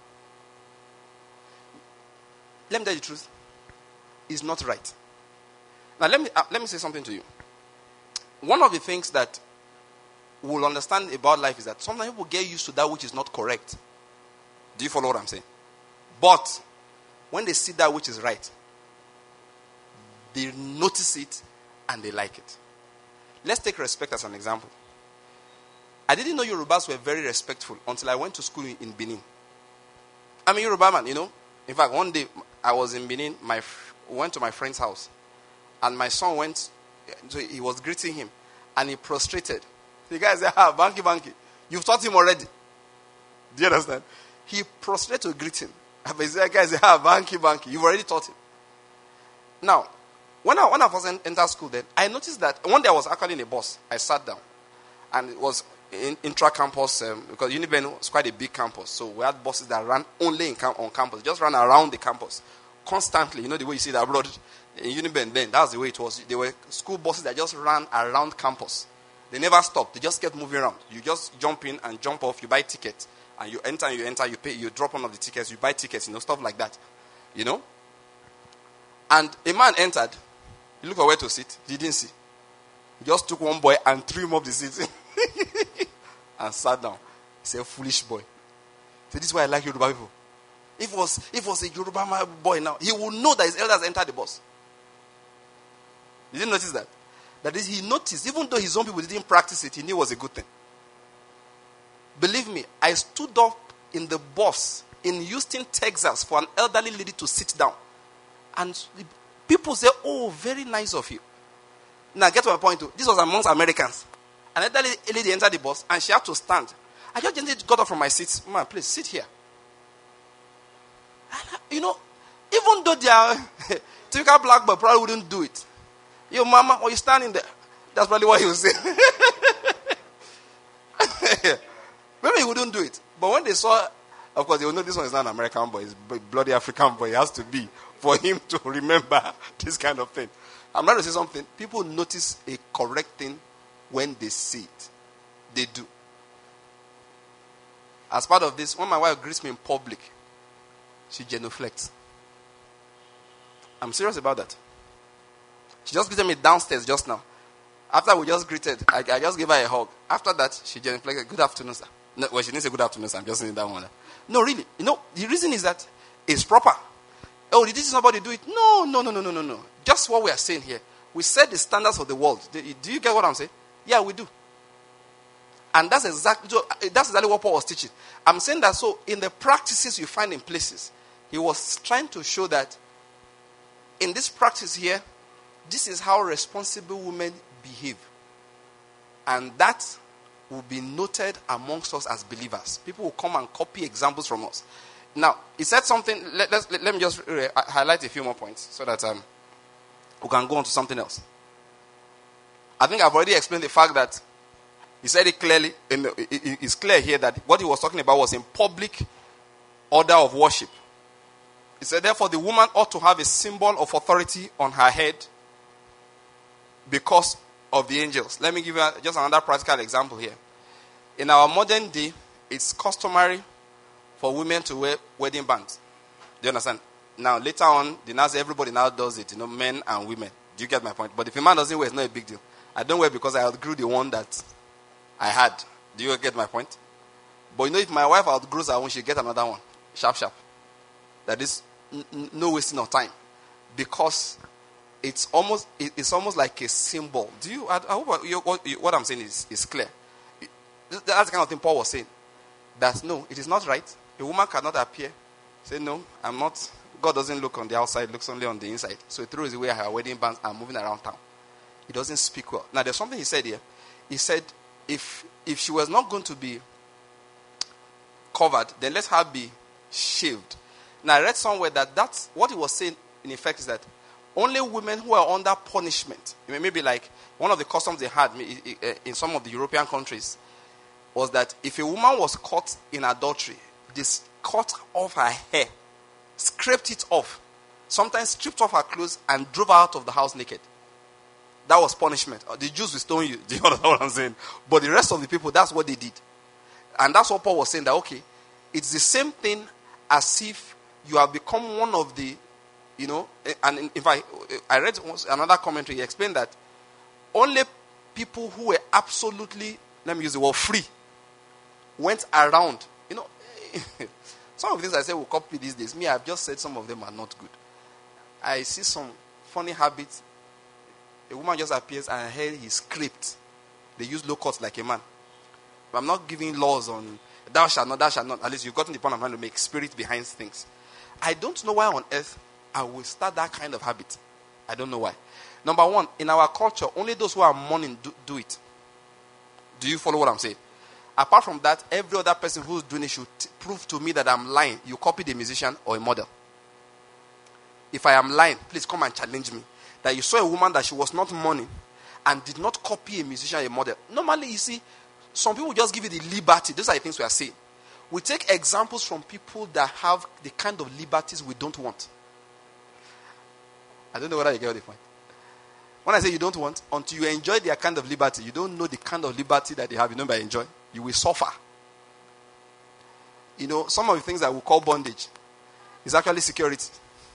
[SPEAKER 1] Let me tell you the truth. It's not right. Now let me say something to you. One of the things that we'll understand about life is that sometimes people get used to that which is not correct. Do you follow what I'm saying? But when they see that which is right, they notice it and they like it. Let's take respect as an example. I didn't know Yorubas were very respectful until I went to school in Benin. I'm a Yoruba man, you know. In fact, one day I was in Benin, went to my friend's house, and my son went, so he was greeting him, and he prostrated. The guy said, Banky, Banky. You've taught him already. Do you understand? He prostrated to greet him. But the guy said, Banky, Banky. You've already taught him. Now, when I first entered school then, I noticed that one day I was actually in a bus. I sat down, and it was intra-campus, because Uniben was quite a big campus. So we had buses that ran only on campus, just ran around the campus constantly. You know the way you see that abroad in Uniben then, that's the way it was. There were school buses that just ran around campus. They never stopped. They just kept moving around. You just jump in and jump off. You buy tickets. And you enter, you pay, you drop one of the tickets, you buy tickets, stuff like that. And a man entered. He looked for where to sit. He didn't see. He just took one boy and threw him up the seat. And sat down. He said, foolish boy. He said, this is why I like Yoruba people. If it was a Yoruba boy now, he would know that his elders entered the bus. You didn't notice that? That is, he noticed, even though his own people didn't practice it, he knew it was a good thing. Believe me, I stood up in the bus in Houston, Texas, for an elderly lady to sit down. And people say, oh, very nice of you. Now, get to my point too. This was amongst Americans. An elderly lady entered the bus, and she had to stand. I just gently got up from my seat. Man, please, sit here. And, even though they are typical black boy, probably wouldn't do it. Your mama, or you standing there? That's probably what he would say. Maybe he wouldn't do it. But when they saw, of course, they will know this one is not an American boy. It's a bloody African boy. It has to be for him to remember this kind of thing. I'm trying to say something. People notice a correct thing when they see it. They do. As part of this, when my wife greets me in public, she genuflects. I'm serious about that. She just greeted me downstairs just now. After we just greeted, I just gave her a hug. After that, she genuflected, good afternoon, sir. No, well, she didn't say good afternoon, sir. I'm just saying that one. No, really. The reason is that it's proper. Oh, did somebody do it? No. Just what we are saying here. We set the standards of the world. Do you get what I'm saying? Yeah, we do. And that's exactly what Paul was teaching. I'm saying that so in the practices you find in places, he was trying to show that in this practice here, this is how responsible women behave. And that will be noted amongst us as believers. People will come and copy examples from us. Now, he said something, let me just highlight a few more points so that we can go on to something else. I think I've already explained the fact that he said it clearly, it's clear here that what he was talking about was in public order of worship. He said, therefore, the woman ought to have a symbol of authority on her head because of the angels. Let me give you just another practical example here. In our modern day, it's customary for women to wear wedding bands. Do you understand? Now, later on, everybody now does it, men and women. Do you get my point? But if a man doesn't wear, it's not a big deal. I don't wear because I outgrew the one that I had. Do you get my point? But if my wife outgrows her one, she'll get another one. Sharp, sharp. That is no wasting of time. Because it's almost like a symbol. I hope what I'm saying is clear. That's the kind of thing Paul was saying. That no, it is not right. A woman cannot appear. Say, no, I'm not. God doesn't look on the outside, looks only on the inside. So he throws away her wedding bands and moving around town. He doesn't speak well. Now, there's something he said here. He said, if she was not going to be covered, then let her be shaved. Now, I read somewhere that that's what he was saying, in effect, is that only women who are under punishment, maybe like one of the customs they had in some of the European countries, was that if a woman was caught in adultery, they cut off her hair, scraped it off, sometimes stripped off her clothes and drove her out of the house naked. That was punishment. The Jews will stone you. Do you understand what I'm saying? But the rest of the people, that's what they did. And that's what Paul was saying, that okay, it's the same thing as if you have become one of the, and in fact, I read another commentary, he explained that only people who were absolutely, let me use the word, free, went around. Some of the things I say will copy these days. Me, I've just said some of them are not good. I see some funny habits. A woman just appears and her hair is scraped. They use low cuts like a man. But I'm not giving laws on thou shalt not, thou shalt not. At least you've gotten the point of trying to make spirit behind things. I don't know why on earth I will start that kind of habit. I don't know why. Number one, in our culture, only those who are mourning do it. Do you follow what I'm saying? Apart from that, every other person who's doing it should prove to me that I'm lying. You copy the musician or a model. If I am lying, please come and challenge me. That you saw a woman that she was not mourning and did not copy a musician, a model. Normally, you see, some people just give you the liberty. Those are the things we are saying. We take examples from people that have the kind of liberties we don't want. I don't know whether you get the point. When I say you don't want, until you enjoy their kind of liberty, you don't know the kind of liberty that they have. You know, by enjoy, you will suffer. Some of the things that we call bondage is actually security.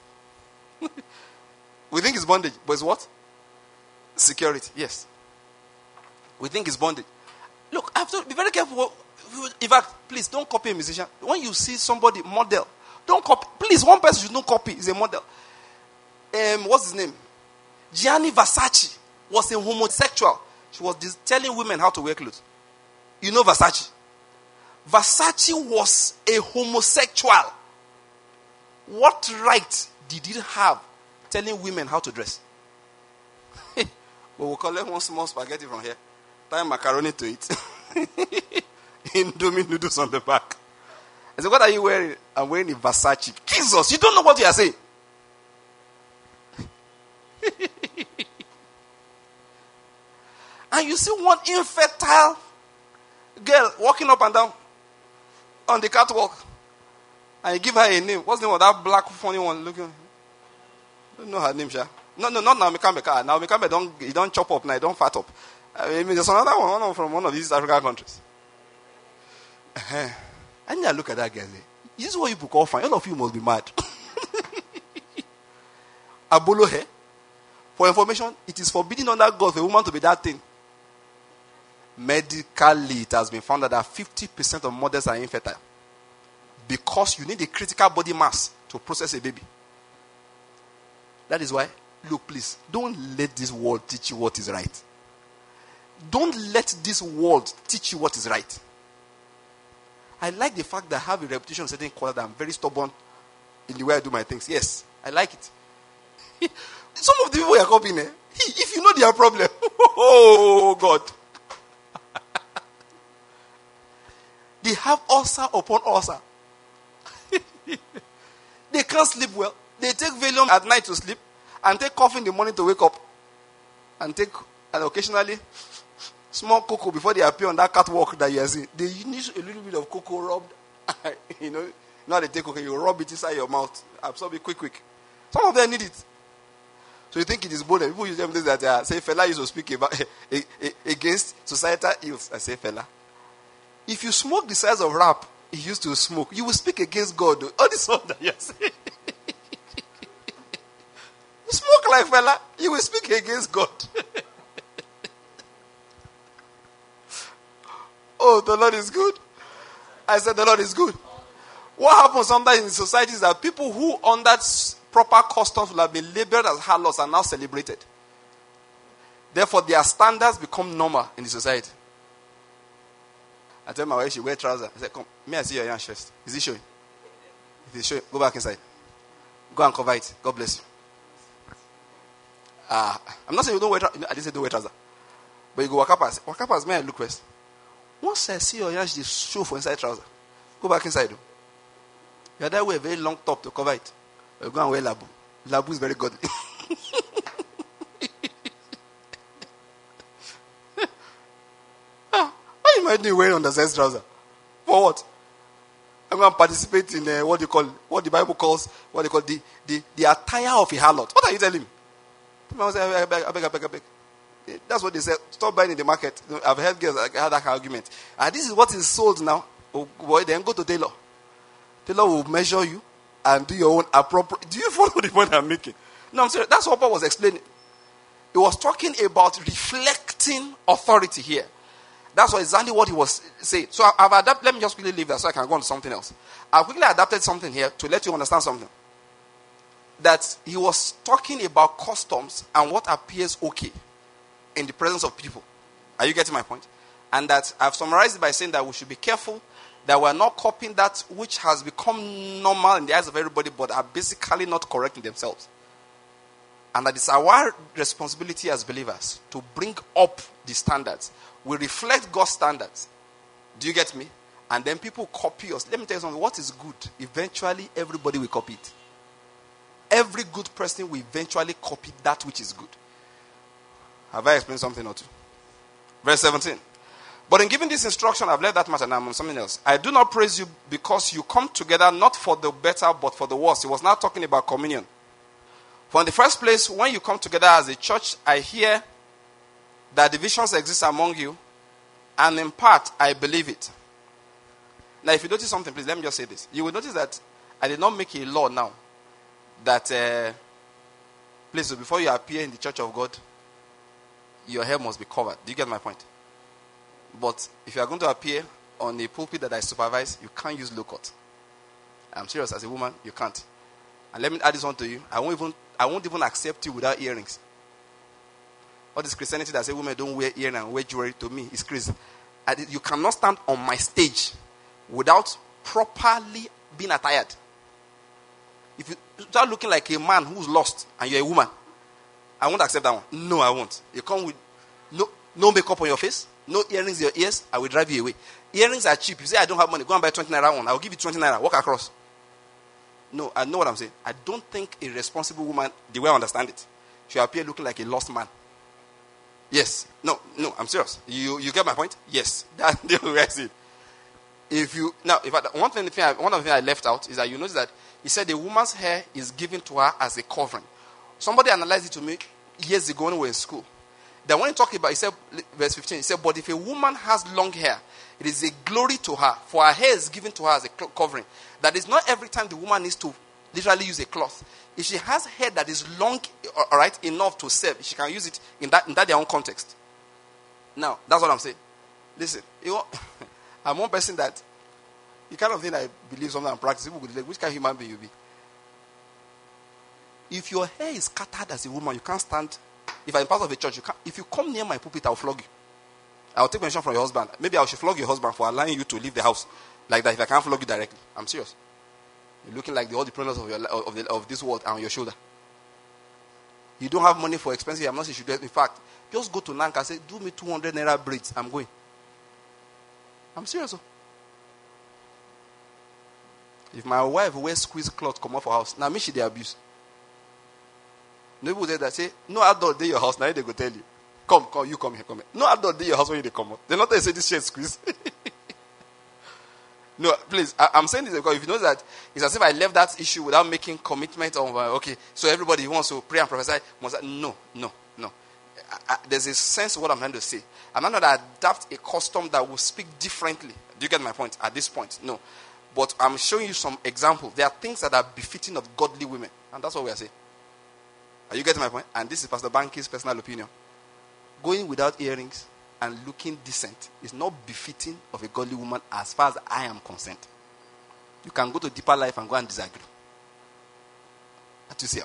[SPEAKER 1] We think it's bondage, but it's what? Security, yes. We think it's bondage. Look, I have to be very careful. In fact, please don't copy a musician. When you see somebody model, don't copy. Please, one person should not copy. Is a model. What's his name? Gianni Versace was a homosexual. She was telling women how to wear clothes. You know Versace? Versace was a homosexual. What right did he have telling women how to dress? But we'll collect one small spaghetti from here, tie macaroni to it, Indomie noodles on the back. I said, what are you wearing? I'm wearing a Versace. Jesus, you don't know what you are saying. And you see one infertile girl walking up and down on the catwalk, and you give her a name. What's the name of that black funny one looking? I don't know her name, Sha. No, not Naomi Campbell. Naomi Campbell don't chop up now, don't fat up. I mean, there's another one from one of these African countries. And I look at that girl. This is what you call fine. All of you must be mad. Abolo hair. For information, it is forbidden under God for a woman to be that thing. Medically, it has been found that 50% of mothers are infertile. Because you need a critical body mass to process a baby. That is why, look, please, don't let this world teach you what is right. Don't let this world teach you what is right. I like the fact that I have a reputation of certain quarter that I'm very stubborn in the way I do my things. Yes, I like it. Some of the people you are copying, if you know their problem, oh God. They have ulcer upon ulcer. They can't sleep well. They take Valium at night to sleep and take coffee in the morning to wake up. And take, and occasionally, small cocoa before they appear on that catwalk that you are seeing. They need a little bit of cocoa rubbed. Now they take cocoa, you rub it inside your mouth. Absorb it quick. Some of them need it. So you think it is bold. People use them things that say Fela used to speak about against societal ills. I say Fela. If you smoke the size of rap he used to smoke, you will speak against God. All this one that you're saying. You smoke like fella, you will speak against God. Oh, the Lord is good. I said the Lord is good. What happens sometimes in society is that people who under proper customs will have been labeled as harlots are now celebrated. Therefore, their standards become normal in the society. I tell my wife she wear trousers. I said, come, may I see your young chest? Is it showing? If it's showing, go back inside. Go and cover it. God bless you. I'm not saying you don't wear trousers. I didn't say don't wear trousers. But you go walk up as may I look first. Once I see your young chest, show for inside trousers. Go back inside. You either wear a very long top to cover it, or you go and wear labu. Labu is very godly. Why am I doing wearing undersized trousers? For what? I'm going to participate in what the Bible calls, what they call the attire of a harlot. What are you telling me? I beg. That's what they said. Stop buying in the market. I've heard girls had that argument. This is what is sold now. Oh boy, then go to tailor. Tailor will measure you and do your own appropriate. Do you follow the point I'm making? No, I'm serious. That's what Paul was explaining. He was talking about reflecting authority here. That's exactly what he was saying. So I've adapted. Let me just quickly leave that so I can go on to something else. I've quickly adapted something here to let you understand something. That he was talking about customs and what appears okay in the presence of people. Are you getting my point? And that I've summarized it by saying that we should be careful that we're not copying that which has become normal in the eyes of everybody but are basically not correct in themselves. And that it's our responsibility as believers to bring up the standards. We reflect God's standards. Do you get me? And then people copy us. Let me tell you something. What is good? Eventually, everybody will copy it. Every good person will eventually copy that which is good. Have I explained something or two? Verse 17. But in giving this instruction, I've left that matter now. I'm on something else. I do not praise you because you come together not for the better but for the worse. He was now talking about communion. For in the first place, when you come together as a church, I hear that divisions exist among you, and in part, I believe it. Now, if you notice something, please let me just say this. You will notice that I did not make a law now that, please, before you appear in the church of God, your hair must be covered. Do you get my point? But if you are going to appear on a pulpit that I supervise, you can't use low cut. I'm serious. As a woman, you can't. And let me add this on to you. I won't even accept you without earrings. All this Christianity that say women don't wear earrings and wear jewelry, to me is crazy. You cannot stand on my stage without properly being attired. If you start looking like a man who's lost and you're a woman, I won't accept that one. No, I won't. You come with no makeup on your face, no earrings in your ears, I will drive you away. Earrings are cheap. You say I don't have money, go and buy 20 naira one. I will give you 20 naira. Walk across. No, I know what I'm saying. I don't think a responsible woman, the way I understand it, should appear looking like a lost man. Yes. No, I'm serious. You get my point? Yes. That's the way I see it. One of the things I left out is that you notice that he said the woman's hair is given to her as a covering. Somebody analyzed it to me years ago when we were in school. Then when he talked about, he said, verse 15, he said, but if a woman has long hair, it is a glory to her, for her hair is given to her as a covering. That is not every time the woman needs to literally use a cloth. If she has hair that is long, all right, enough to serve, she can use it in that their own context. Now, that's what I'm saying. Listen, I'm one person that, the kind of thing I believe something and practice, people would like, which kind of human being you be? If your hair is scattered as a woman, you can't stand. If I'm part of a church, if you come near my pulpit, I'll flog you. I'll take permission from your husband. Maybe I should flog your husband for allowing you to leave the house like that if I can't flog you directly. I'm serious. You're looking like all the problems of this world are on your shoulder. You don't have money for expensive. I'm not saying you should do it. In fact, just go to Nanka and say, do me 200 naira braids. I'm going. I'm serious. If my wife wears squeeze cloth, come off her house. Now, me, she the abuse. Nobody that say, no adult day your house. Now they go tell you, come, you come here, come here. No adult day your house when they come up. They're not say this shit squeeze. No, please, I'm saying this because if you know that it's as if I left that issue without making commitment of, okay, so everybody who wants to pray and prophesy must, no. There's a sense of what I'm trying to say. I'm not going to adapt a custom that will speak differently Do you get my point? At this point, no. But I'm showing you some examples. There are things that are befitting of godly women. And that's what we are saying. Are you getting my point? And this is Pastor Banky's personal opinion. Going without earrings and looking decent is not befitting of a godly woman as far as I am concerned. You can go to Deeper Life and go and disagree. What you see?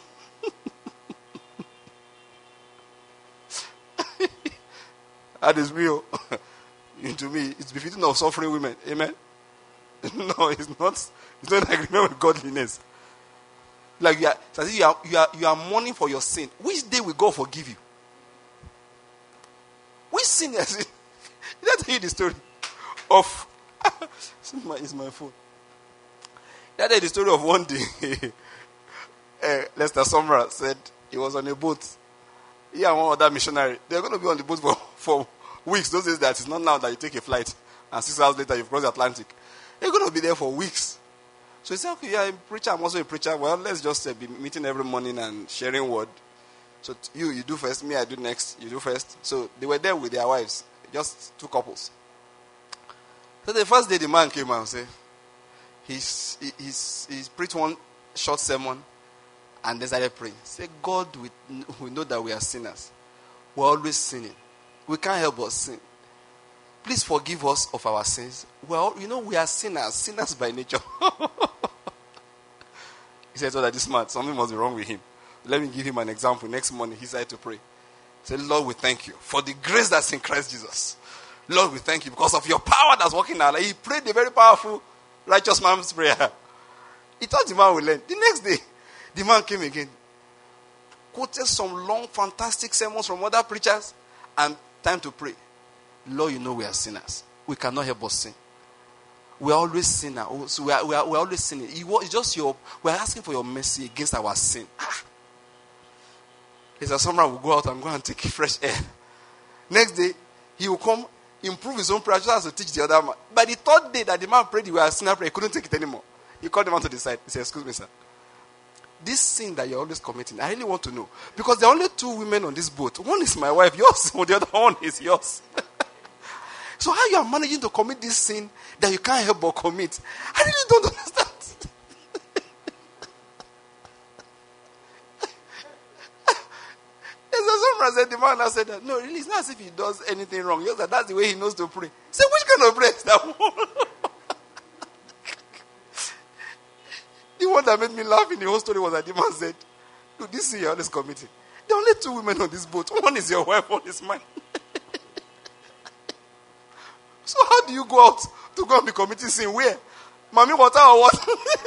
[SPEAKER 1] That is real. To me, it's befitting of suffering women. Amen? No, it's not. It's not in agreement with godliness. Like you are mourning for your sin. Which day will God forgive you? Which sin is it? Did I tell you the story of? It's my phone. Did I tell you the story of one day? Lester Sumrall said he was on a boat. He and one other missionary. They're going to be on the boat for weeks. Those days that it's not now that you take a flight and 6 hours later you've crossed the Atlantic. They're going to be there for weeks. So he said, okay, yeah, I'm a preacher. I'm also a preacher. Well, let's just be meeting every morning and sharing word. So you do first, me I do next, you do first. So they were there with their wives, just 2 couples. So the first day the man came and said, he's preached one short sermon and they started praying. Say, God, we know that we are sinners. We're always sinning. We can't help but sin. Please forgive us of our sins. Well, we are sinners by nature. He said, oh, that is smart. Something must be wrong with him. Let me give him an example. Next morning, he started to pray. He said, Lord, we thank you for the grace that's in Christ Jesus. Lord, we thank you because of your power that's working in our life. He prayed a very powerful, righteous man's prayer. He thought the man would learn. The next day, the man came again. Quoted some long, fantastic sermons from other preachers. And time to pray. Lord, we are sinners. We cannot help but sin. We are always sinners. So we are always sinning. It's just we are asking for your mercy against our sin. It's as someone will go out and go and take fresh air. Next day, he will come, improve his own prayer, just as to teach the other man. By the 3rd day that the man prayed, we are a sinner prayer, he couldn't take it anymore. He called the man to the side. He said, excuse me, sir. This sin that you're always committing, I really want to know. Because there are only 2 women on this boat. One is my wife, yours, or the other one is yours. So how you are managing to commit this sin that you can't help but commit? I really don't understand. Someone said, the man said that, no, really, it's not as if he does anything wrong. Just that that's the way he knows to pray. He said, which kind of prayer is that one? The one that made me laugh in the whole story was that the man said, look, this sin you're always committing. There are only 2 women on this boat. One is your wife, one is mine. So how do you go out to go and be committing sin? Where? Mommy water or what?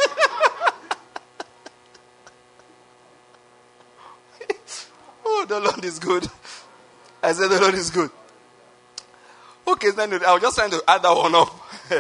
[SPEAKER 1] Oh, the Lord is good. I said the Lord is good. Okay, then I was just trying to add that one up.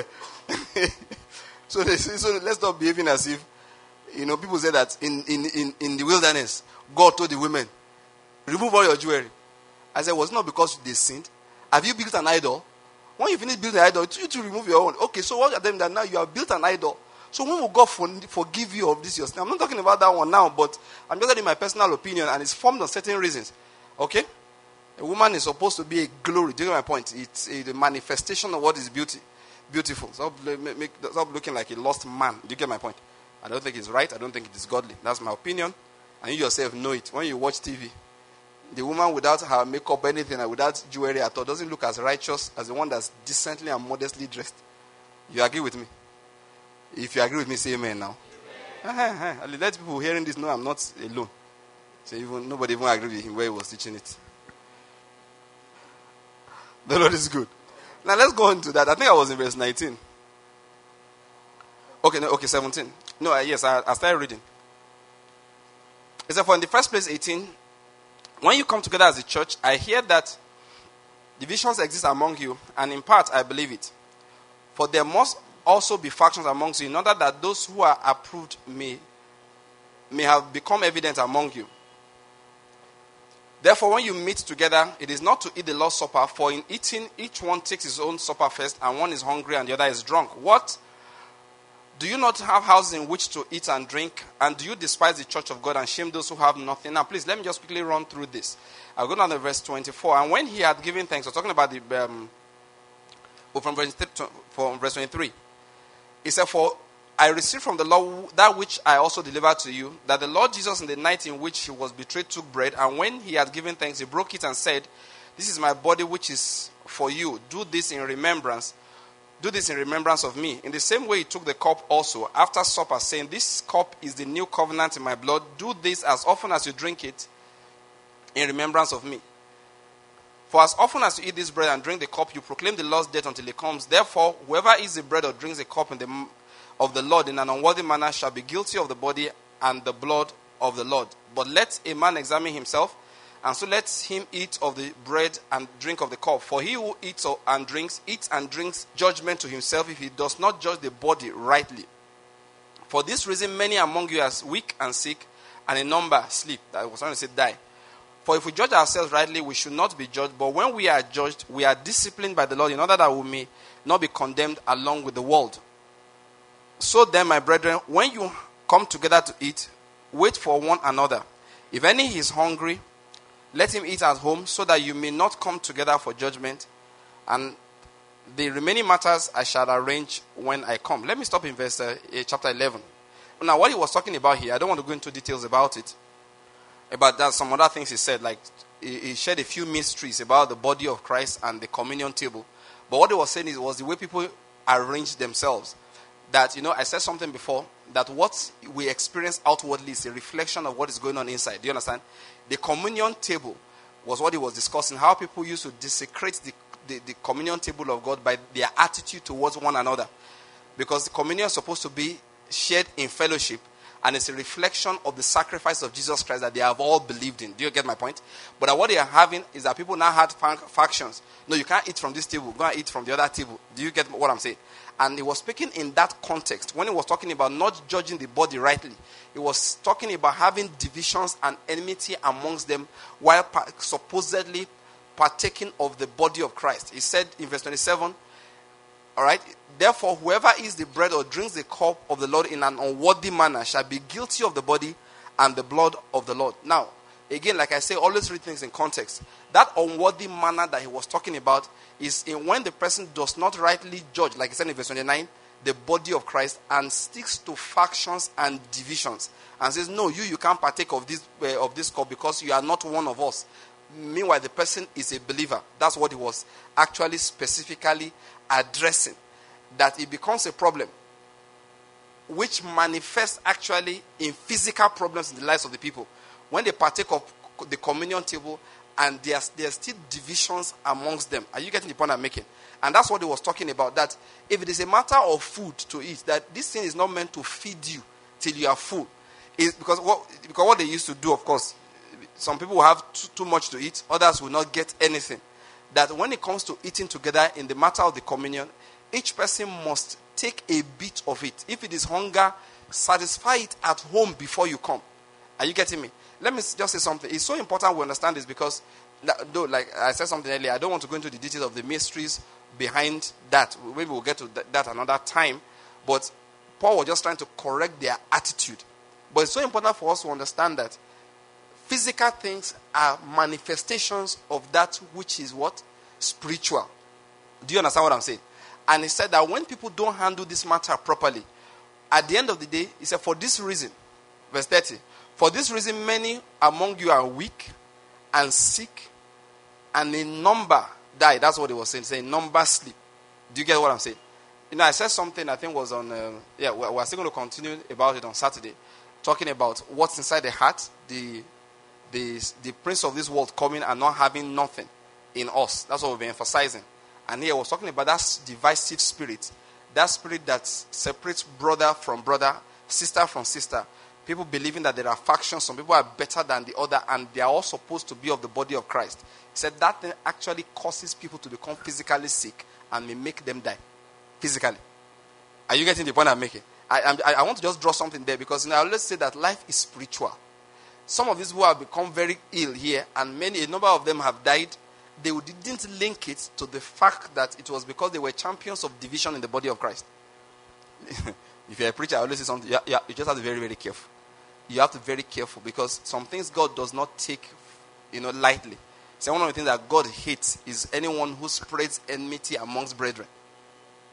[SPEAKER 1] So let's stop behaving as if, people say that in the wilderness, God told the women, remove all your jewelry. I said, was it not because they sinned? Have you built an idol? When you finish building an idol, you to remove your own. Okay, so what are them that now you have built an idol? So when will God forgive you of this your sin? I'm not talking about that one now, but I'm just telling my personal opinion, and it's formed on certain reasons. Okay? A woman is supposed to be a glory. Do you get my point? It's a manifestation of what is beautiful. Stop looking like a lost man. Do you get my point? I don't think it's right. I don't think it is godly. That's my opinion. And you yourself know it. When you watch TV, the woman without her makeup, anything, and without jewelry at all, doesn't look as righteous as the one that's decently and modestly dressed. You agree with me? If you agree with me, say amen now. Amen. Let people hearing this know I'm not alone. So nobody even agreed with him where he was teaching it. The Lord is good. Now let's go into that. I think I was in verse 19. Okay, 17. No, yes, I started reading. It said, for in the first place, 18, when you come together as a church, I hear that divisions exist among you, and in part I believe it. For there must also be factions amongst you, in order that those who are approved may have become evident among you. Therefore, when you meet together, it is not to eat the Lord's Supper, for in eating, each one takes his own supper first, and one is hungry and the other is drunk. What? Do you not have houses in which to eat and drink? And do you despise the church of God and shame those who have nothing? Now, please, let me just quickly run through this. I'll go down to verse 24. And when he had given thanks, we're talking about from verse 23. He said, "For I received from the Lord that which I also delivered to you, that the Lord Jesus in the night in which he was betrayed took bread, and when he had given thanks, he broke it and said, 'This is my body which is for you. Do this in remembrance of me.' In the same way he took the cup also after supper, saying, 'This cup is the new covenant in my blood. Do this as often as you drink it in remembrance of me. For as often as you eat this bread and drink the cup, you proclaim the Lord's death until he comes. Therefore, whoever eats the bread or drinks the cup of the Lord in an unworthy manner shall be guilty of the body and the blood of the Lord. But let a man examine himself, and so let him eat of the bread and drink of the cup. For he who eats and drinks judgment to himself, if he does not judge the body rightly. For this reason, many among you are weak and sick, and a number sleep.'" I was trying to say die. "For if we judge ourselves rightly, we should not be judged. But when we are judged, we are disciplined by the Lord, in order that we may not be condemned along with the world. So then, my brethren, when you come together to eat, wait for one another. If any is hungry, let him eat at home, so that you may not come together for judgment. And the remaining matters I shall arrange when I come." Let me stop in verse chapter 11. Now, what he was talking about here, I don't want to go into details about it. About that, some other things he said, like he shared a few mysteries about the body of Christ and the communion table. But what he was saying was the way people arrange themselves. That, I said something before, that what we experience outwardly is a reflection of what is going on inside. Do you understand? The communion table was what he was discussing, how people used to desecrate the communion table of God by their attitude towards one another. Because the communion is supposed to be shared in fellowship, and it's a reflection of the sacrifice of Jesus Christ that they have all believed in. Do you get my point? But what they are having is that people now had factions. No, you can't eat from this table. Go and eat from the other table. Do you get what I'm saying? And he was speaking in that context. When he was talking about not judging the body rightly, he was talking about having divisions and enmity amongst them while supposedly partaking of the body of Christ. He said in verse 27, all right, "Therefore, whoever eats the bread or drinks the cup of the Lord in an unworthy manner shall be guilty of the body and the blood of the Lord." Now, again, like I say, always read things in context. That unworthy manner that he was talking about is in when the person does not rightly judge, like he said in verse 29, the body of Christ, and sticks to factions and divisions, and says, "No, you can't partake of this cup because you are not one of us." Meanwhile, the person is a believer. That's what he was actually specifically addressing. That it becomes a problem which manifests actually in physical problems in the lives of the people. When they partake of the communion table and there's still divisions amongst them. Are you getting the point I'm making? And that's what he was talking about. That if it is a matter of food to eat, that this thing is not meant to feed you till you are full. It's because what they used to do, of course, some people will have too much to eat, others will not get anything. That when it comes to eating together in the matter of the communion, each person must take a bit of it. If it is hunger, satisfy it at home before you come. Are you getting me? Let me just say something. It's so important we understand this because, though, like I said something earlier, I don't want to go into the details of the mysteries behind that. Maybe we'll get to that another time. But Paul was just trying to correct their attitude. But it's so important for us to understand that physical things are manifestations of that which is what? Spiritual. Do you understand what I'm saying? And he said that when people don't handle this matter properly, at the end of the day, he said, for this reason, verse 30, "For this reason many among you are weak and sick, and in number die." That's what he was saying number sleep. Do you get what I'm saying? I said something I think was on, we're still going to continue about it on Saturday, talking about what's inside the heart, the prince of this world coming and not having nothing in us. That's what we've been emphasizing. And here I was talking about that divisive spirit, that spirit that separates brother from brother, sister from sister. People believing that there are factions, some people are better than the other, and they are all supposed to be of the body of Christ. He said that thing actually causes people to become physically sick and may make them die physically. Are you getting the point I'm making? I want to just draw something there because I always say that life is spiritual. Some of these who have become very ill here, and a number of them have died, they didn't link it to the fact that it was because they were champions of division in the body of Christ. If you're a preacher, I always say something. You just have to be very, very careful. You have to be very careful because some things God does not take, lightly. So one of the things that God hates is anyone who spreads enmity amongst brethren.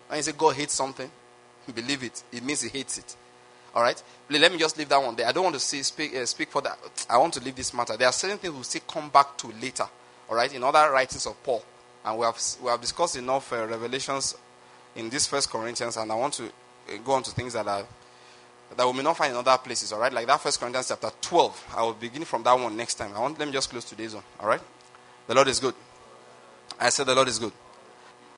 [SPEAKER 1] When you say God hates something, believe it. It means he hates it. All right? Let me just leave that one there. I don't want to speak for that. I want to leave this matter. There are certain things we'll still come back to later. All right? In other writings of Paul. And we have discussed enough revelations in this First Corinthians, and I want to go on to things that we may not find in other places. All right? Like that First Corinthians chapter 12. I will begin from that one next time. Let me just close today's one. All right? The Lord is good. I said the Lord is good.